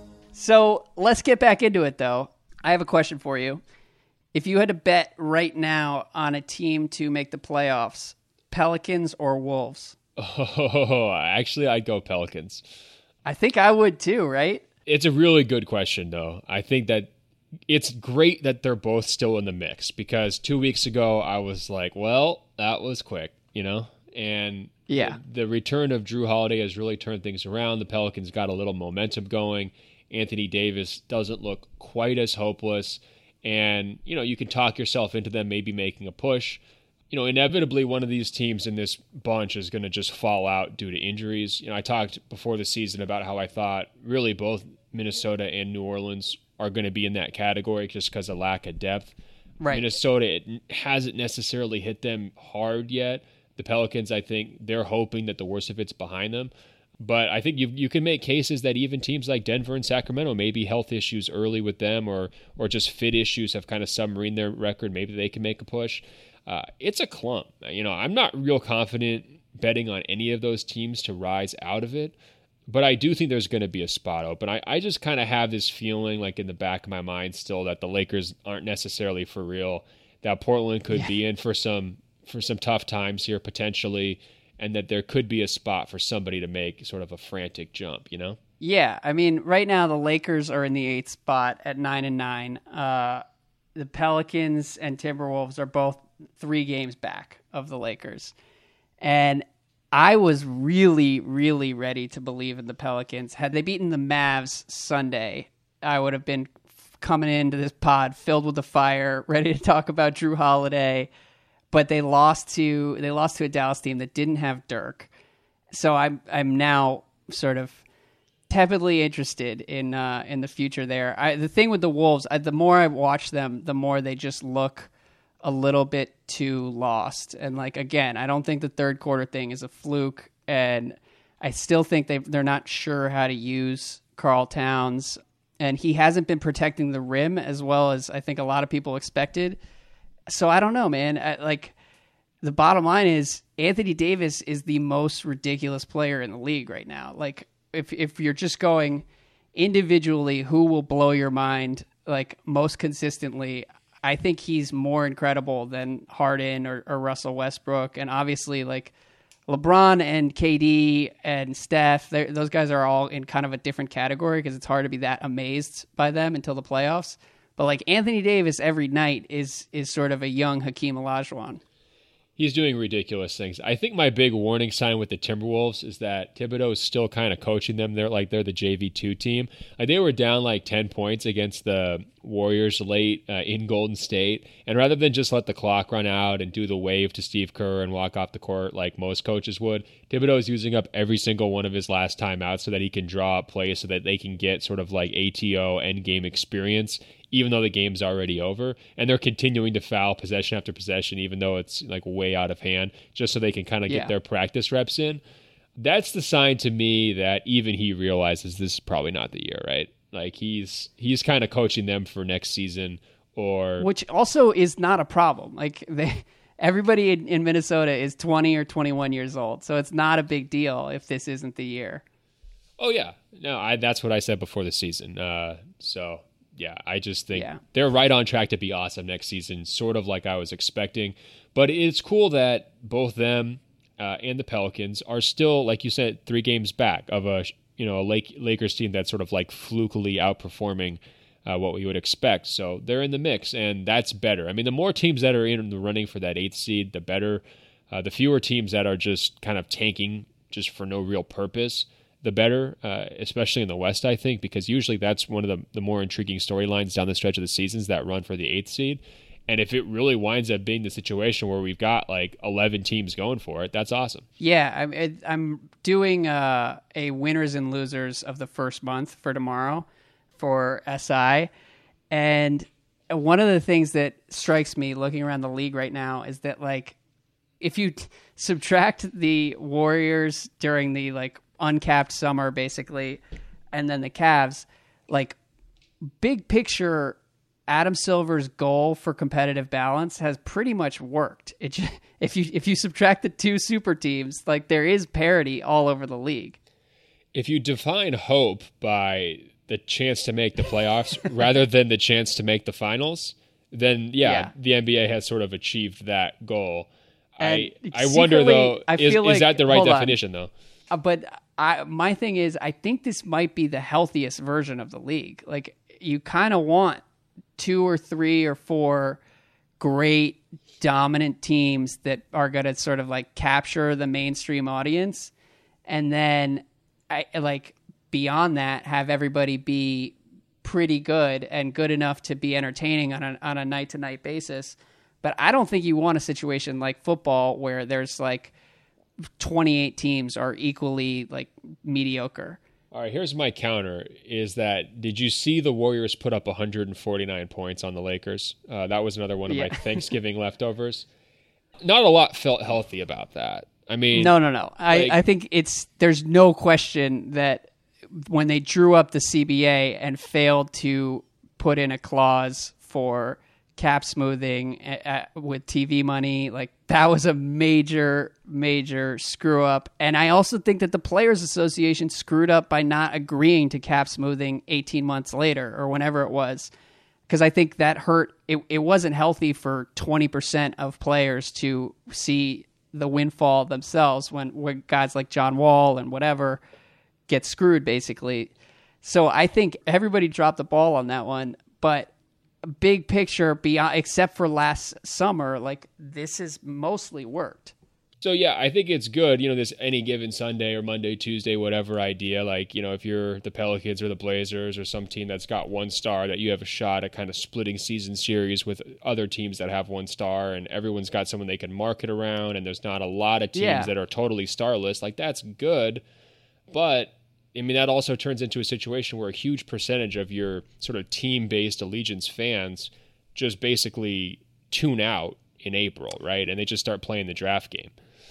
D: So let's get back into it, though. I have a question for you. If you had to bet right now on a team to make the playoffs, Pelicans or Wolves?
A: Oh, actually, I'd go Pelicans.
D: I think I would too, right?
A: It's a really good question, though. I think that it's great that they're both still in the mix because two weeks ago I was like, well, that was quick, you know? And
D: yeah,
A: the, the return of Drew Holiday has really turned things around. The Pelicans got a little momentum going. Anthony Davis doesn't look quite as hopeless. And, you know, you can talk yourself into them maybe making a push. you know, inevitably one of these teams in this bunch is going to just fall out due to injuries. You know, I talked before the season about how I thought really both Minnesota and New Orleans are going to be in that category just because of lack of depth.
D: Right.
A: Minnesota, it hasn't necessarily hit them hard yet. The Pelicans, I think they're hoping that the worst of it's behind them. But I think you you can make cases that even teams like Denver and Sacramento, maybe health issues early with them or or just fit issues have kind of submarined their record. Maybe they can make a push. Uh, it's a clump. You know, I'm not real confident betting on any of those teams to rise out of it, but I do think there's going to be a spot open. I, I just kind of have this feeling like in the back of my mind still that the Lakers aren't necessarily for real, that Portland could yeah. be in for some for some tough times here potentially, and that there could be a spot for somebody to make sort of a frantic jump, you know?
D: Yeah, I mean, right now the Lakers are in the eighth spot at nine and nine. Uh, the Pelicans and Timberwolves are both three games back of the Lakers. And I was really, really ready to believe in the Pelicans. Had they beaten the Mavs Sunday, I would have been coming into this pod filled with the fire, ready to talk about Drew Holiday. But they lost to they lost to a Dallas team that didn't have Dirk. So I'm I'm now sort of tepidly interested in uh, in the future there. I, the thing with the Wolves, I, the more I watch them, the more they just look a little bit too lost. And like, again, I don't think the third quarter thing is a fluke. And I still think they they're not sure how to use Karl Towns. And he hasn't been protecting the rim as well as I think a lot of people expected. So I don't know, man. I, like, the bottom line is Anthony Davis is the most ridiculous player in the league right now. Like, if if you're just going individually, who will blow your mind like most consistently? I think he's more incredible than Harden or, or Russell Westbrook. And obviously, like, LeBron and K D and Steph, those guys are all in kind of a different category because it's hard to be that amazed by them until the playoffs. But like Anthony Davis every night is is sort of a young Hakeem Olajuwon.
A: He's doing ridiculous things. I think my big warning sign with the Timberwolves is that Thibodeau is still kind of coaching them. They're like they're the J V two team. Like they were down like ten points against the Warriors late uh, in Golden State, and rather than just let the clock run out and do the wave to Steve Kerr and walk off the court like most coaches would, Thibodeau is using up every single one of his last timeouts so that he can draw up plays so that they can get sort of like A T O end game experience, even though the game's already over. And they're continuing to foul possession after possession, even though it's like way out of hand, just so they can kind of
D: yeah.
A: get their practice reps in. That's the sign to me that even he realizes this is probably not the year, right? Like he's he's kind of coaching them for next season, or
D: which also is not a problem. Like they, everybody in, in Minnesota is twenty or twenty-one years old, so it's not a big deal if this isn't the year.
A: Oh yeah, no, I that's what I said before the season. Uh, so yeah, I just think
D: yeah.
A: they're right on track to be awesome next season, sort of like I was expecting. But it's cool that both them uh, and the Pelicans are still, like you said, three games back of a you know a Lake, Lakers team that's sort of like flukily outperforming uh, what we would expect. So they're in the mix, and that's better. I mean, the more teams that are in the running for that eighth seed, the better. Uh, the fewer teams that are just kind of tanking just for no real purpose, the better, uh, especially in the West, I think, because usually that's one of the, the more intriguing storylines down the stretch of the seasons, that run for the eighth seed. And if it really winds up being the situation where we've got like eleven teams going for it, that's awesome.
D: Yeah, I'm, I'm doing uh, a winners and losers of the first month for tomorrow for S I. And one of the things that strikes me looking around the league right now is that, like, if you t- subtract the Warriors during the like uncapped summer, basically, and then the Cavs, like, big picture, Adam Silver's goal for competitive balance has pretty much worked. It just, if you if you subtract the two super teams, like, there is parity all over the league.
A: If you define hope by the chance to make the playoffs rather than the chance to make the finals, then yeah,
D: yeah.
A: the N B A has sort of achieved that goal.
D: And
A: I I wonder though,
D: I
A: is,
D: like,
A: is that the right
D: hold
A: definition
D: on.
A: though?
D: Uh, but I, my thing is, I think this might be the healthiest version of the league. Like, you kind of want two or three or four great dominant teams that are going to sort of like capture the mainstream audience. And then I like beyond that, have everybody be pretty good and good enough to be entertaining on a, on a night to night basis. But I don't think you want a situation like football where there's like twenty-eight teams are equally like mediocre.
A: All right, here's my counter is that did you see the Warriors put up one hundred forty-nine points on the Lakers? Uh, that was another one of
D: Yeah.
A: my Thanksgiving leftovers. Not a lot felt healthy about that. I mean,
D: No, no, no. I,
A: like-
D: I think it's there's no question that when they drew up the C B A and failed to put in a clause for cap smoothing uh, with T V money, like that was a major, major screw up. And I also think that the Players Association screwed up by not agreeing to cap smoothing eighteen months later or whenever it was. Because I think that hurt. It, it wasn't healthy for twenty percent of players to see the windfall themselves when, when guys like John Wall and whatever get screwed, basically. So I think everybody dropped the ball on that one. But big picture, beyond except for last summer, like this has mostly worked.
A: So, yeah, I think it's good, you know, this any given Sunday or Monday, Tuesday, whatever idea. Like, you know, if you're the Pelicans or the Blazers or some team that's got one star, that you have a shot at kind of splitting season series with other teams that have one star, and everyone's got someone they can market around, and there's not a lot of teams
D: Yeah.
A: that are totally starless. Like, that's good. But, I mean, that also turns into a situation where a huge percentage of your sort of team-based allegiance fans just basically tune out in April, right? And they just start playing the draft game.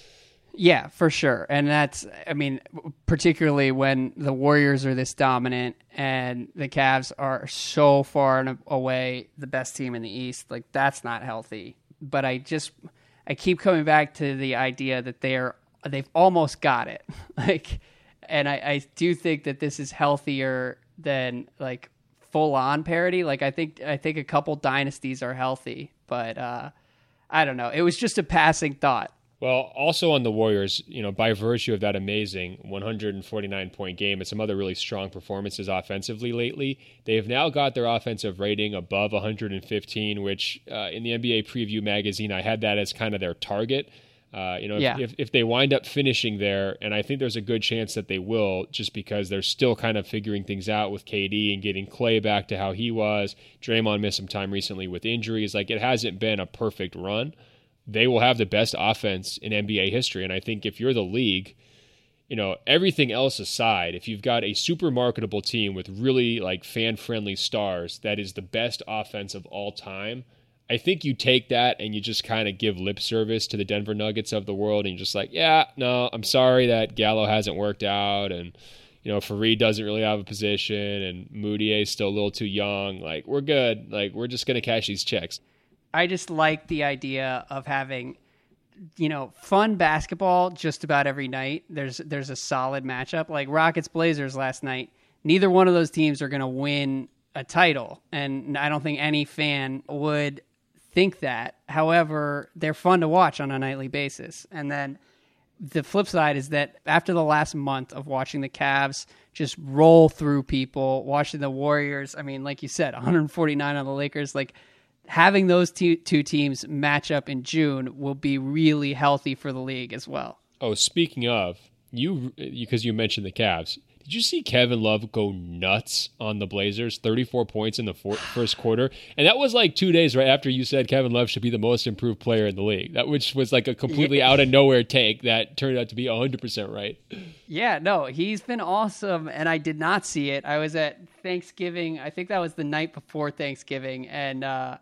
D: Yeah, for sure. And that's, I mean, particularly when the Warriors are this dominant and the Cavs are so far and away the best team in the East, like that's not healthy. But I just, I keep coming back to the idea that they're, they've almost got it. Like, and I, I do think that this is healthier than like full on parity. Like I think, I think a couple dynasties are healthy, but uh, I don't know. It was just a passing thought.
A: Well, also on the Warriors, you know, by virtue of that amazing one hundred forty-nine point game and some other really strong performances offensively lately, they have now got their offensive rating above one hundred fifteen, which uh, in the N B A Preview magazine, I had that as kind of their target. Uh, you know, if,
D: Yeah.
A: if, if they wind up finishing there, and I think there's a good chance that they will, just because they're still kind of figuring things out with K D and getting Klay back to how he was. Draymond missed some time recently with injuries. Like, it hasn't been a perfect run. They will have the best offense in N B A history. And I think if you're the league, you know, everything else aside, if you've got a super marketable team with really like fan-friendly stars that is the best offense of all time, I think you take that and you just kind of give lip service to the Denver Nuggets of the world. And you're just like, yeah, no, I'm sorry that Gallo hasn't worked out. And, you know, Fareed doesn't really have a position and Moutier's still a little too young. Like, we're good. Like, we're just going to cash these checks.
D: I just like the idea of having, you know, fun basketball just about every night. There's there's a solid matchup. Like Rockets Blazers last night. Neither one of those teams are going to win a title, and I don't think any fan would think that. However, they're fun to watch on a nightly basis. And then the flip side is that after the last month of watching the Cavs just roll through people, watching the Warriors, I mean, like you said, one hundred forty-nine on the Lakers, like having those two, two teams match up in June will be really healthy for the league as well.
A: Oh, speaking of, you because you mentioned the Cavs, did you see Kevin Love go nuts on the Blazers? thirty-four points in the four, first quarter. And that was like two days right after you said Kevin Love should be the most improved player in the league. That which was like a completely out of nowhere take that turned out to be one hundred percent right.
D: Yeah, no, he's been awesome, and I did not see it. I was at Thanksgiving. I think that was the night before Thanksgiving, and uh,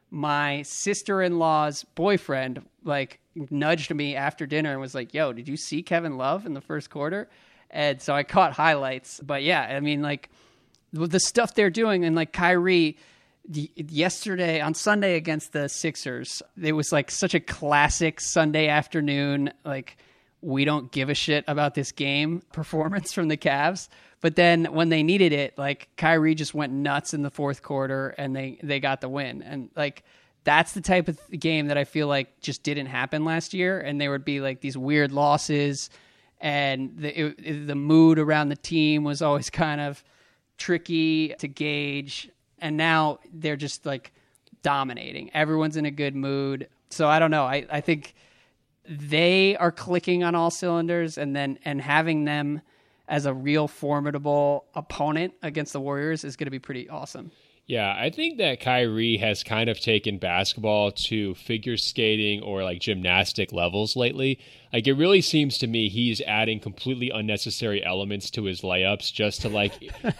D: my sister-in-law's boyfriend like nudged me after dinner and was like, yo, did you see Kevin Love in the first quarter? And so I caught highlights. But yeah, I mean, like the stuff they're doing, and like Kyrie the, yesterday on Sunday against the Sixers, it was like such a classic Sunday afternoon, like we don't give a shit about this game performance from the Cavs. But then when they needed it, like Kyrie just went nuts in the fourth quarter and they, they got the win. And like, that's the type of game that I feel like just didn't happen last year. And there would be like these weird losses, and the, it, the mood around the team was always kind of tricky to gauge. And now they're just like dominating. Everyone's in a good mood. So I don't know. I, I think they are clicking on all cylinders, and then, and having them as a real formidable opponent against the Warriors is going to be pretty awesome.
A: Yeah, I think that Kyrie has kind of taken basketball to figure skating or like gymnastic levels lately. Like it really seems to me he's adding completely unnecessary elements to his layups just to like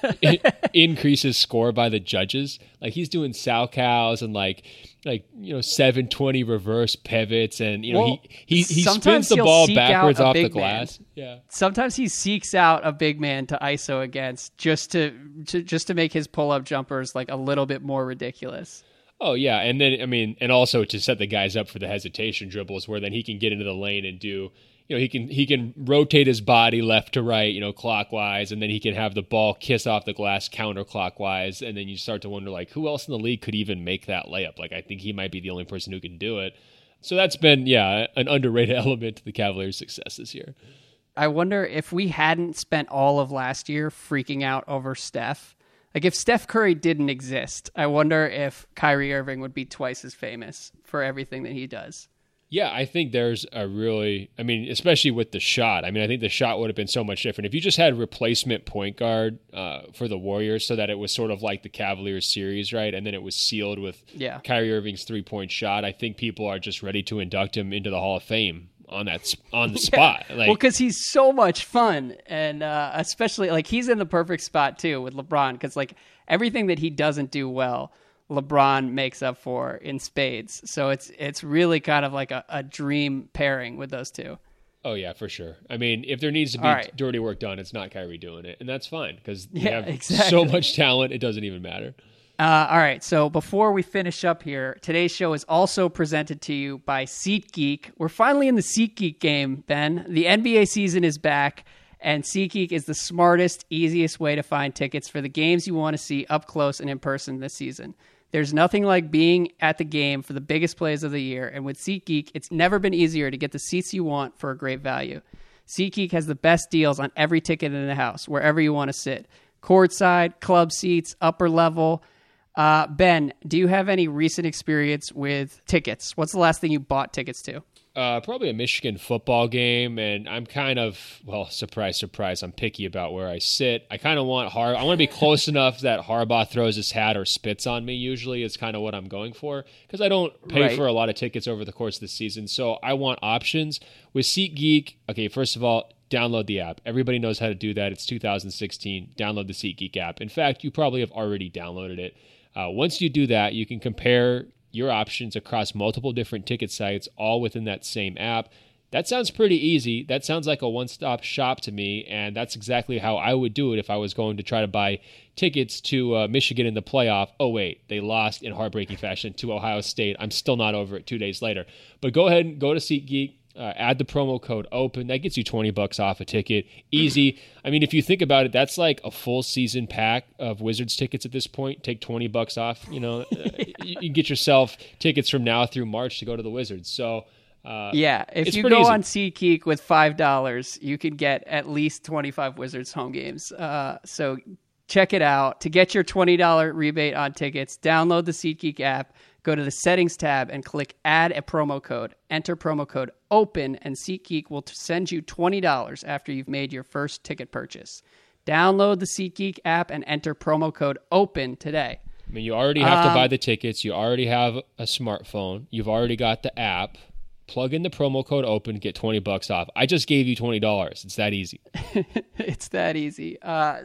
A: increase his score by the judges. Like he's doing Salchows and like like you know seven twenty reverse pivots and you know
D: well,
A: he he, he spins the ball backwards off the glass. Man. Yeah.
D: Sometimes he seeks out a big man to I S O against just to, to just to make his pull-up jumpers like a little bit more ridiculous.
A: Oh, yeah. And then, I mean, and also to set the guys up for the hesitation dribbles where then he can get into the lane and do, you know, he can he can rotate his body left to right, you know, clockwise, and then he can have the ball kiss off the glass counterclockwise. And then you start to wonder, like, who else in the league could even make that layup? Like, I think he might be the only person who can do it. So that's been, yeah, an underrated element to the Cavaliers' success this year.
D: I wonder if we hadn't spent all of last year freaking out over Steph. Like, if Steph Curry didn't exist, I wonder if Kyrie Irving would be twice as famous for everything that he does.
A: Yeah, I think there's a really, I mean, especially with the shot. I mean, I think the shot would have been so much different. If you just had replacement point guard uh, for the Warriors so that it was sort of like the Cavaliers series, right? And then it was sealed with
D: yeah.
A: Kyrie Irving's three-point shot. I think people are just ready to induct him into the Hall of Fame on that on the spot.
D: Yeah.
A: Like,
D: well, because he's so much fun, and uh, especially like he's in the perfect spot too with LeBron, because like everything that he doesn't do well, LeBron makes up for in spades. So it's it's really kind of like a, a dream pairing with those two.
A: Oh yeah, for sure. I mean, if there needs to be right. dirty work done, it's not Kyrie doing it, and that's fine because they
D: yeah,
A: have
D: exactly.
A: so much talent, it doesn't even matter.
D: Uh, all right, so before we finish up here, today's show is also presented to you by SeatGeek. We're finally in the SeatGeek game, Ben. The N B A season is back, and SeatGeek is the smartest, easiest way to find tickets for the games you want to see up close and in person this season. There's nothing like being at the game for the biggest plays of the year, and with SeatGeek, it's never been easier to get the seats you want for a great value. SeatGeek has the best deals on every ticket in the house, wherever you want to sit. Courtside, club seats, upper level. Uh, Ben, do you have any recent experience with tickets? What's the last thing you bought tickets to?
A: Uh, probably a Michigan football game, and I'm kind of, well, surprise, surprise, I'm picky about where I sit. I kind of want Har- I want to be close enough that Harbaugh throws his hat or spits on me, usually is kind of what I'm going for, because I don't pay
D: right.
A: for a lot of tickets over the course of the season, so I want options. With SeatGeek, okay, first of all, download the app. Everybody knows how to do that. It's two thousand sixteen. Download the SeatGeek app. In fact, you probably have already downloaded it. Uh, once you do that, you can compare your options across multiple different ticket sites, all within that same app. That sounds pretty easy. That sounds like a one-stop shop to me, and that's exactly how I would do it if I was going to try to buy tickets to uh, Michigan in the playoff. Oh, wait, they lost in heartbreaking fashion to Ohio State. I'm still not over it two days later. But go ahead and go to SeatGeek. Uh, add the promo code OPEN. That gets you twenty bucks off a ticket. Easy. I mean, if you think about it, that's like a full season pack of Wizards tickets at this point. Take twenty bucks off. You know, uh, you, you get yourself tickets from now through March to go to the Wizards. So, uh,
D: yeah, if you go easy. on SeatGeek with five dollars, you can get at least twenty-five Wizards home games. Uh, so check it out. To get your twenty dollars rebate on tickets, download the SeatGeek app. Go to the settings tab and click add a promo code. Enter promo code OPEN and SeatGeek will send you twenty dollars after you've made your first ticket purchase. Download the SeatGeek app and enter promo code OPEN today.
A: I mean, you already have
D: um,
A: to buy the tickets. You already have a smartphone. You've already got the app. Plug in the promo code OPEN, get twenty bucks off. I just gave you twenty dollars. It's that easy.
D: It's that easy. Uh,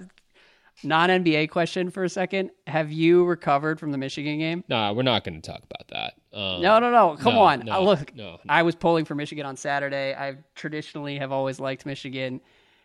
D: Non-N B A question for a second. Have you recovered from the Michigan game?
A: Nah, we're not going to talk about that. Um,
D: no, no, no. Come
A: no,
D: on.
A: No,
D: uh, look,
A: no, no.
D: I was pulling for Michigan on Saturday. I traditionally have always liked Michigan.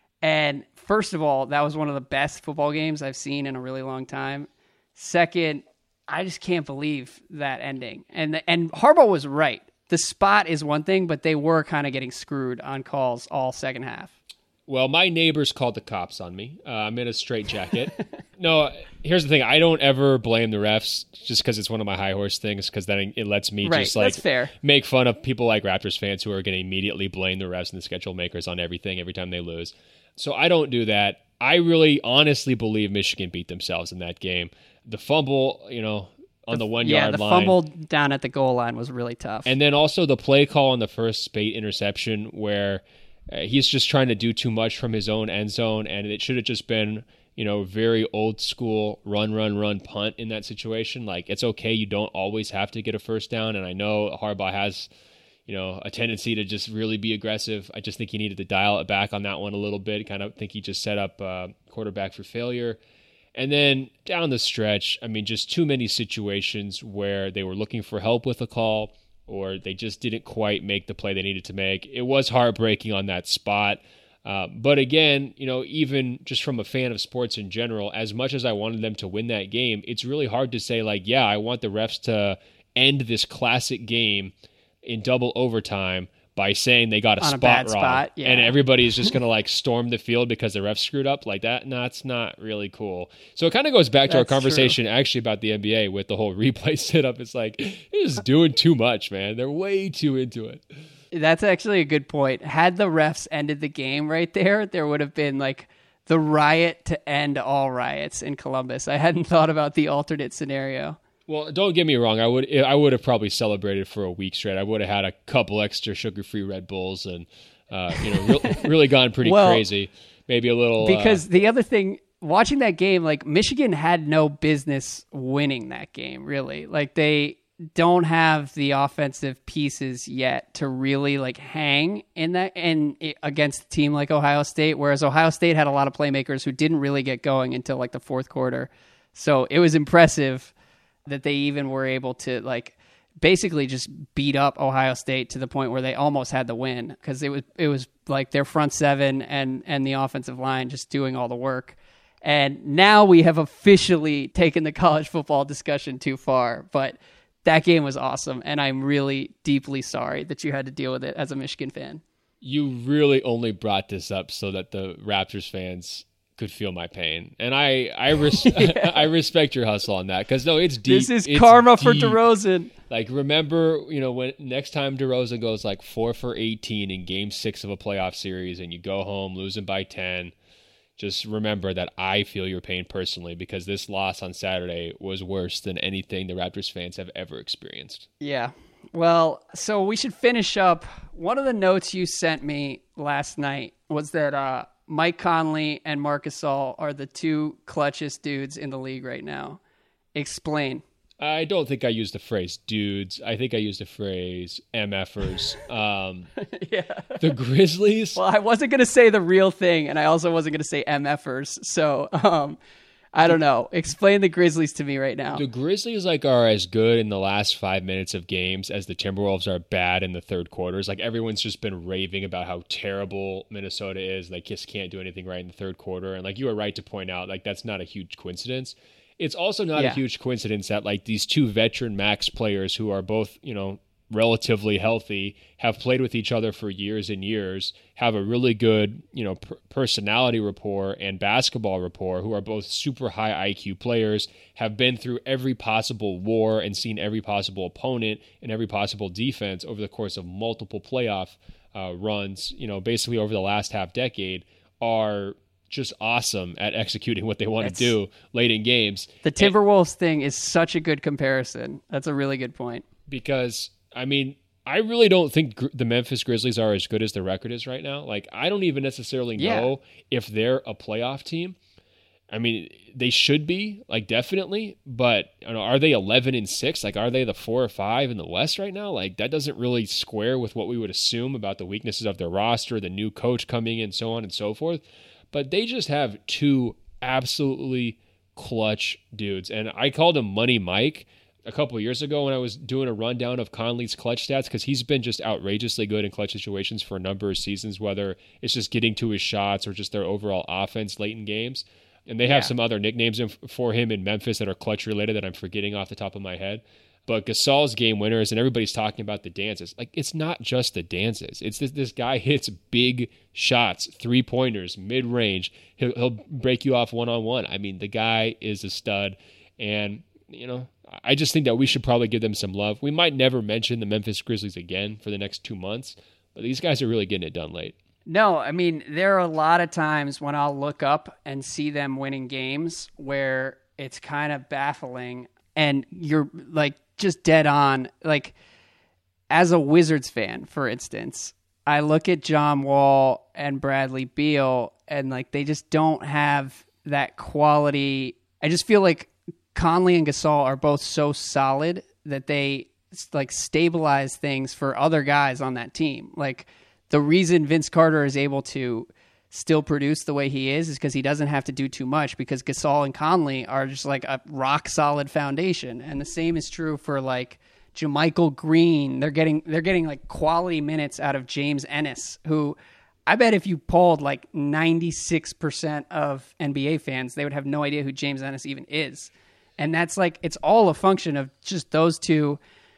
D: And first of all, that was one of the best football games I've seen in a really long time. Second, I just can't believe that ending. And and Harbaugh was right. The spot is one thing, but they were kind of getting screwed on calls all second half.
A: Well, my neighbors called the cops on me. Uh, I'm in a straitjacket. No, here's the thing. I don't ever blame the refs just because it's one of my high horse things, because then it lets me
D: right,
A: just like
D: that's fair.
A: make fun of people like Raptors fans who are going to immediately blame the refs and the schedule makers on everything every time they lose. So I don't do that. I really honestly believe Michigan beat themselves in that game. The fumble, you know, on the, the one
D: yeah,
A: yard
D: the
A: line.
D: Yeah, the fumble down at the goal line was really tough.
A: And then also the play call on the first Spate interception where Uh, he's just trying to do too much from his own end zone, and it should have just been you know, very old school run, run, run, punt in that situation. Like, it's okay. You don't always have to get a first down. And I know Harbaugh has, you know, a tendency to just really be aggressive. I just think he needed to dial it back on that one a little bit. Kind of think he just set up uh, quarterback for failure. And then down the stretch, I mean, just too many situations where they were looking for help with a call or they just didn't quite make the play they needed to make. It was heartbreaking on that spot. Uh, but again, you know, even just from a fan of sports in general, as much as I wanted them to win that game, it's really hard to say, like, yeah, I want the refs to end this classic game in double overtime by saying they got a
D: On
A: spot
D: a bad
A: wrong.
D: spot, yeah.
A: And everybody is just going to like storm the field because the refs screwed up like that. No, it's not really cool. So it kind of goes back to
D: That's
A: our conversation
D: true.
A: actually about the N B A with the whole replay setup. It's like, they're just doing too much, man. They're way too into it.
D: That's actually a good point. Had the refs ended the game right there, there would have been like the riot to end all riots in Columbus. I hadn't thought about the alternate scenario.
A: Well, don't get me wrong. I would I would have probably celebrated for a week straight. I would have had a couple extra sugar-free Red Bulls and uh, you know re- really gone pretty
D: well,
A: crazy. Maybe a little
D: because
A: uh,
D: the other thing, watching that game, like Michigan had no business winning that game. Really, like they don't have the offensive pieces yet to really like hang in that and against a team like Ohio State. Whereas Ohio State had a lot of playmakers who didn't really get going until like the fourth quarter. So it was impressive that they even were able to like basically just beat up Ohio State to the point where they almost had the win because it was it was like their front seven and and the offensive line just doing all the work. And now we have officially taken the college football discussion too far, but that game was awesome, and I'm really deeply sorry that you had to deal with it as a Michigan fan.
A: You really only brought this up so that the Raptors fans could feel my pain, and I I, res- yeah. I respect your hustle on that because no, it's deep.
D: This is
A: it's
D: karma
A: deep.
D: for DeRozan.
A: Like remember, you know, when next time DeRozan goes like four for eighteen in Game Six of a playoff series, and you go home losing by ten. Just remember that I feel your pain personally because this loss on Saturday was worse than anything the Raptors fans have ever experienced.
D: Yeah. Well, so we should finish up. One of the notes you sent me last night was that uh, Mike Conley and Marc Gasol are the two clutchest dudes in the league right now. Explain.
A: I don't think I used the phrase dudes. I think I used the phrase M F-ers. Um,
D: yeah.
A: The Grizzlies.
D: Well, I wasn't going to say the real thing, and I also wasn't going to say M F-ers. So, um, I don't know. Explain the Grizzlies to me right now.
A: The Grizzlies like are as good in the last five minutes of games as the Timberwolves are bad in the third quarters. Like everyone's just been raving about how terrible Minnesota is. They just can't do anything right in the third quarter. And like you were right to point out, like that's not a huge coincidence. It's also not
D: yeah.
A: a huge coincidence that like these two veteran max players who are both, you know, relatively healthy, have played with each other for years and years, have a really good, you know, per- personality rapport and basketball rapport, who are both super high I Q players, have been through every possible war and seen every possible opponent and every possible defense over the course of multiple playoff uh, runs, you know, basically over the last half decade, are just awesome at executing what they want That's, to do late in games.
D: The Timberwolves and, thing is such a good comparison. That's a really good point.
A: Because, I mean, I really don't think gr- the Memphis Grizzlies are as good as their record is right now. Like, I don't even necessarily know yeah. if they're a playoff team. I mean, they should be, like, definitely. But you know, are they eleven and six? Like, are they the four or five in the West right now? Like, that doesn't really square with what we would assume about the weaknesses of their roster, the new coach coming in, so on and so forth. But they just have two absolutely clutch dudes. And I called him Money Mike a couple of years ago when I was doing a rundown of Conley's clutch stats, because he's been just outrageously good in clutch situations for a number of seasons, whether it's just getting to his shots or just their overall offense late in games. And they have yeah. some other nicknames for him in Memphis that are clutch related that I'm forgetting off the top of my head. But Gasol's game winners, and everybody's talking about the dances. Like, it's not just the dances. It's this, this guy hits big shots, three-pointers, mid-range. He'll, he'll break you off one-on-one. I mean, the guy is a stud. And, you know, I just think that we should probably give them some love. We might never mention the Memphis Grizzlies again for the next two months, but these guys are really getting it done late.
D: No, I mean, there are a lot of times when I'll look up and see them winning games where it's kind of baffling, and you're, like, just dead on. Like, as a Wizards fan, for instance, I look at John Wall and Bradley Beal, and like they just don't have that quality. I just feel like Conley and Gasol are both so solid that they like stabilize things for other guys on that team. Like the reason Vince Carter is able to still produce the way he is is because he doesn't have to do too much, because Gasol and Conley are just like a rock solid foundation. And the same is true for like JaMychal Green. They're getting they're getting like quality minutes out of James Ennis, who I bet if you polled like ninety-six percent of N B A fans, they would have no idea who James Ennis even is. And that's like, it's all a function of just those two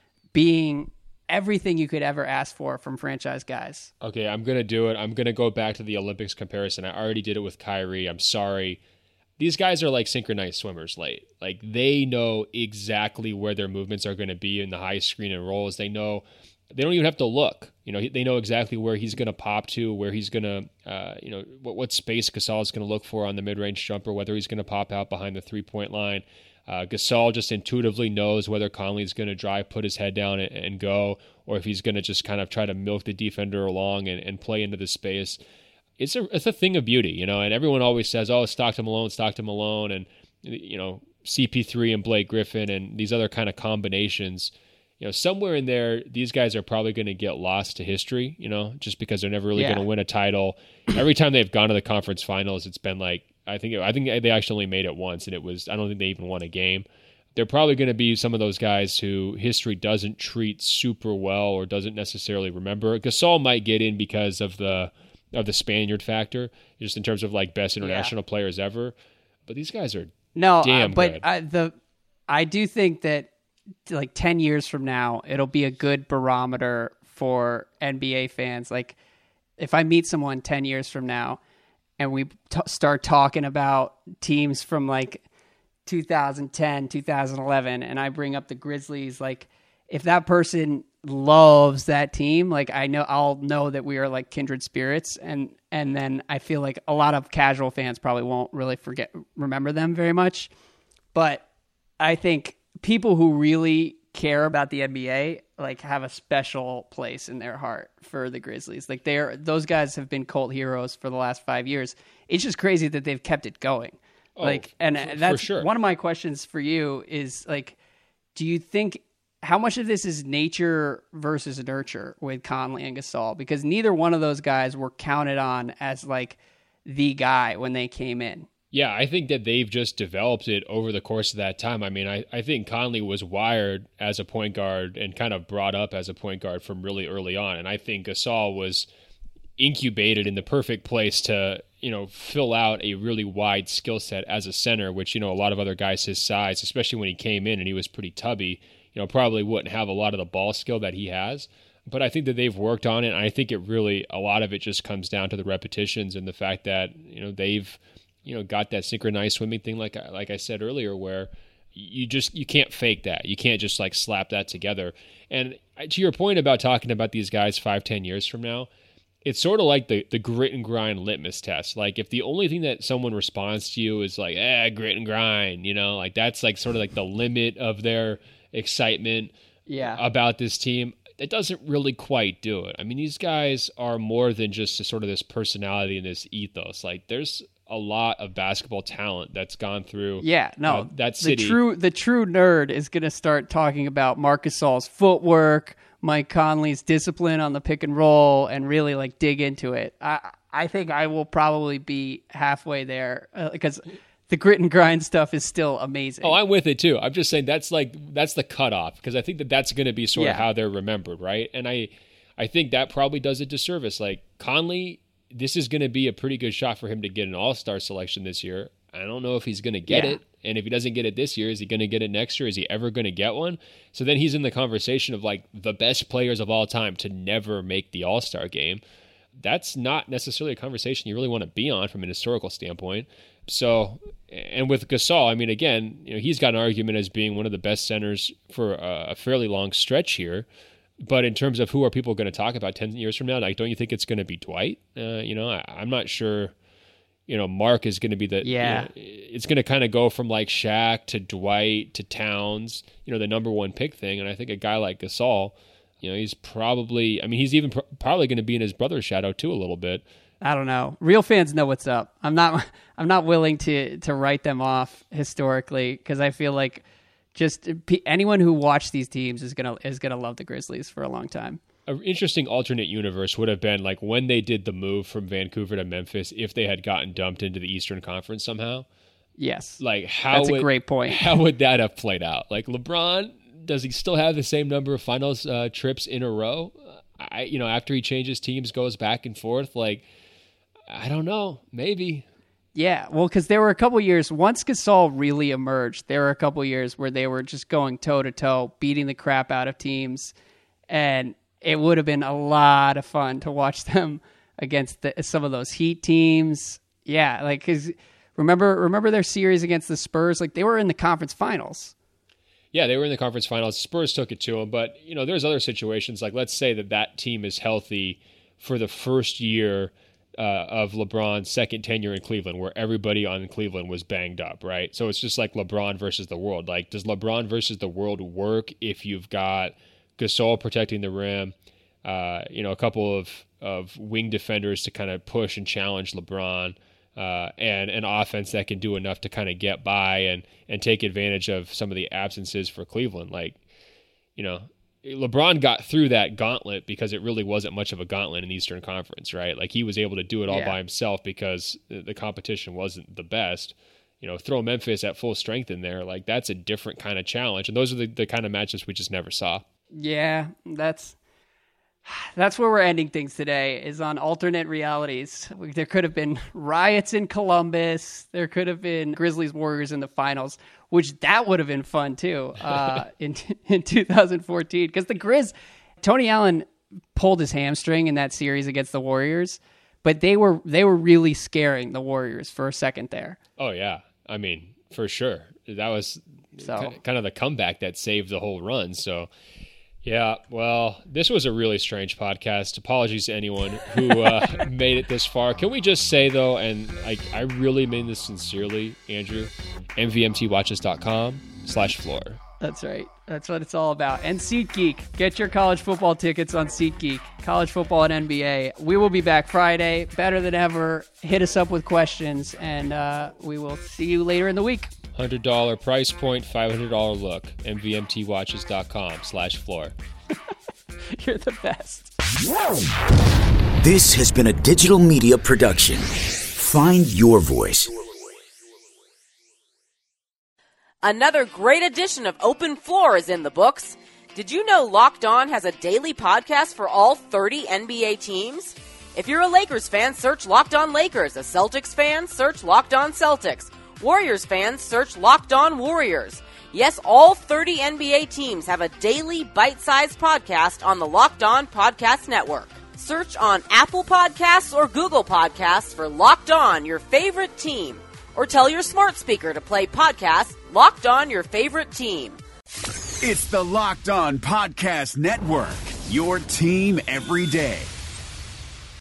D: being everything you could ever ask for from franchise guys.
A: Okay, I'm going to do it. I'm going to go back to the Olympics comparison. I already did it with Kyrie. I'm sorry. These guys are like synchronized swimmers late. Like they know exactly where their movements are going to be in the high screen and rolls. They know, they don't even have to look. You know, they know exactly where he's going to pop to, where he's going to, uh, you know, what, what space Gasol is going to look for on the mid-range jumper, whether he's going to pop out behind the three-point line. Uh, Gasol just intuitively knows whether Conley's going to drive, put his head down and, and go, or if he's going to just kind of try to milk the defender along and, and play into the space. It's a it's a thing of beauty, you know, and everyone always says, oh, Stockton Malone, Stockton Malone, and, you know, C P three and Blake Griffin and these other kind of combinations. You know, somewhere in there, these guys are probably going to get lost to history, you know, just because they're never really
D: Yeah.
A: going to win a title. Every time they've gone to the conference finals, it's been like, I think I think they actually only made it once, and it was I don't think they even won a game. They're probably going to be some of those guys who history doesn't treat super well or doesn't necessarily remember. Gasol might get in because of the of the Spaniard factor, just in terms of like best international yeah. players ever. But these guys are
D: no,
A: damn
D: uh, but
A: good.
D: I, the I do think that like ten years from now, it'll be a good barometer for N B A fans. Like if I meet someone ten years from now, and we t- start talking about teams from like two thousand ten, two thousand eleven, and I bring up the Grizzlies, like if that person loves that team, like I know I'll know that we are like kindred spirits, and and then I feel like a lot of casual fans probably won't really forget remember them very much. But I think people who really care about the N B A like have a special place in their heart for the Grizzlies. Like they're those guys have been cult heroes for the last five years. It's just crazy that they've kept it going.
A: Oh,
D: like, and
A: for,
D: that's
A: for sure.
D: One of my questions for you is like, do you think how much of this is nature versus nurture with Conley and Gasol? Because neither one of those guys were counted on as like the guy when they came in.
A: Yeah, I think that they've just developed it over the course of that time. I mean, I, I think Conley was wired as a point guard and kind of brought up as a point guard from really early on. And I think Gasol was incubated in the perfect place to, you know, fill out a really wide skill set as a center, which, you know, a lot of other guys his size, especially when he came in and he was pretty tubby, you know, probably wouldn't have a lot of the ball skill that he has. But I think that they've worked on it. And I think it really, a lot of it just comes down to the repetitions and the fact that, you know, they've, you know, got that synchronized swimming thing, like I, like I said earlier, where you just you can't fake that. You can't just like slap that together. And to your point about talking about these guys five, ten years from now, it's sort of like the the grit and grind litmus test. Like if the only thing that someone responds to you is like, eh, grit and grind, you know, like that's like sort of like the limit of their excitement
D: yeah.
A: about this team. It doesn't really quite do it. I mean, these guys are more than just a sort of this personality and this ethos. Like there's a lot of basketball talent that's gone through
D: yeah no
A: uh, that city.
D: The true the true nerd is going to start talking about Marc Gasol's footwork, Mike Conley's discipline on the pick and roll, and really like dig into it. I I think I will probably be halfway there uh, because the grit and grind stuff is still amazing.
A: Oh, I'm with it too. I'm just saying that's like that's the cutoff, because I think that that's going to be sort
D: yeah.
A: of how they're remembered, right? And I I think that probably does a disservice. Like Conley, this is going to be a pretty good shot for him to get an all-star selection this year. I don't know if he's going to get
D: yeah.
A: it. And if he doesn't get it this year, is he going to get it next year? Is he ever going to get one? So then he's in the conversation of like the best players of all time to never make the all-star game. That's not necessarily a conversation you really want to be on from an historical standpoint. So, and with Gasol, I mean, again, you know, he's got an argument as being one of the best centers for a, a fairly long stretch here. But in terms of who are people going to talk about ten years from now, like, don't you think it's going to be Dwight? Uh, you know, I, I'm not sure. You know, Mark is going to be the.
D: Yeah.
A: You know, it's going to kind of go from like Shaq to Dwight to Towns. You know, the number one pick thing, and I think a guy like Gasol, you know, he's probably. I mean, he's even pr- probably going to be in his brother's shadow too a little bit.
D: I don't know. Real fans know what's up. I'm not. I'm not willing to to write them off historically because I feel like just anyone who watched these teams is gonna is gonna love the Grizzlies for a long time.
A: An interesting alternate universe would have been like when they did the move from Vancouver to Memphis, if they had gotten dumped into the Eastern Conference somehow.
D: Yes.
A: Like how
D: That's
A: would,
D: a great point.
A: How would that have played out? Like LeBron, does he still have the same number of finals uh, trips in a row? I, you know, after he changes teams, goes back and forth. Like, I don't know. Maybe.
D: Yeah, well, because there were a couple years, once Gasol really emerged, there were a couple years where they were just going toe-to-toe, beating the crap out of teams, and it would have been a lot of fun to watch them against the, some of those Heat teams. Yeah, like, because remember, remember their series against the Spurs? Like, they were in the conference finals.
A: Yeah, they were in the conference finals. Spurs took it to them, but, you know, there's other situations, like, let's say that that team is healthy for the first year Uh, of LeBron's second tenure in Cleveland, where everybody on Cleveland was banged up, right? So it's just like LeBron versus the world. Like, does LeBron versus the world work if you've got Gasol protecting the rim, uh, you know, a couple of, of wing defenders to kind of push and challenge LeBron, uh, and an offense that can do enough to kind of get by and, and take advantage of some of the absences for Cleveland? Like, you know, LeBron got through that gauntlet because it really wasn't much of a gauntlet in the Eastern Conference, right? Like, he was able to do it all
D: yeah.
A: by himself because the competition wasn't the best. You know, throw Memphis at full strength in there, like, that's a different kind of challenge. And those are the, the kind of matches we just never saw.
D: Yeah, that's that's where we're ending things today, is on alternate realities. There could have been riots in Columbus. There could have been Grizzlies Warriors in the finals, which that would have been fun too uh, in in two thousand fourteen. Because the Grizz, Tony Allen pulled his hamstring in that series against the Warriors, but they were they were really scaring the Warriors for a second there.
A: Oh yeah, I mean, for sure, that was
D: so.
A: kind of the comeback that saved the whole run. So. Yeah, well, this was a really strange podcast. Apologies to anyone who uh, made it this far. Can we just say, though, and I, I really mean this sincerely, Andrew, M V M T watches dot com slash floor.
D: That's right. That's what it's all about. And SeatGeek. Get your college football tickets on SeatGeek. College football and N B A. We will be back Friday, better than ever. Hit us up with questions, and uh, we will see you later in the week.
A: one hundred dollars price point, five hundred dollars look. M V M T watches dot com slash floor.
D: You're the best.
H: This has been a digital media production. Find your voice.
I: Another great edition of Open Floor is in the books. Did you know Locked On has a daily podcast for all thirty N B A teams? If you're a Lakers fan, search Locked On Lakers. A Celtics fan, search Locked On Celtics. Warriors fans, search Locked On Warriors. Yes, all thirty N B A teams have a daily bite-sized podcast on the Locked On Podcast Network. Search on Apple Podcasts or Google Podcasts for Locked On, your favorite team. Or tell your smart speaker to play podcast Locked On, your favorite team.
J: It's the Locked On Podcast Network, your team every day.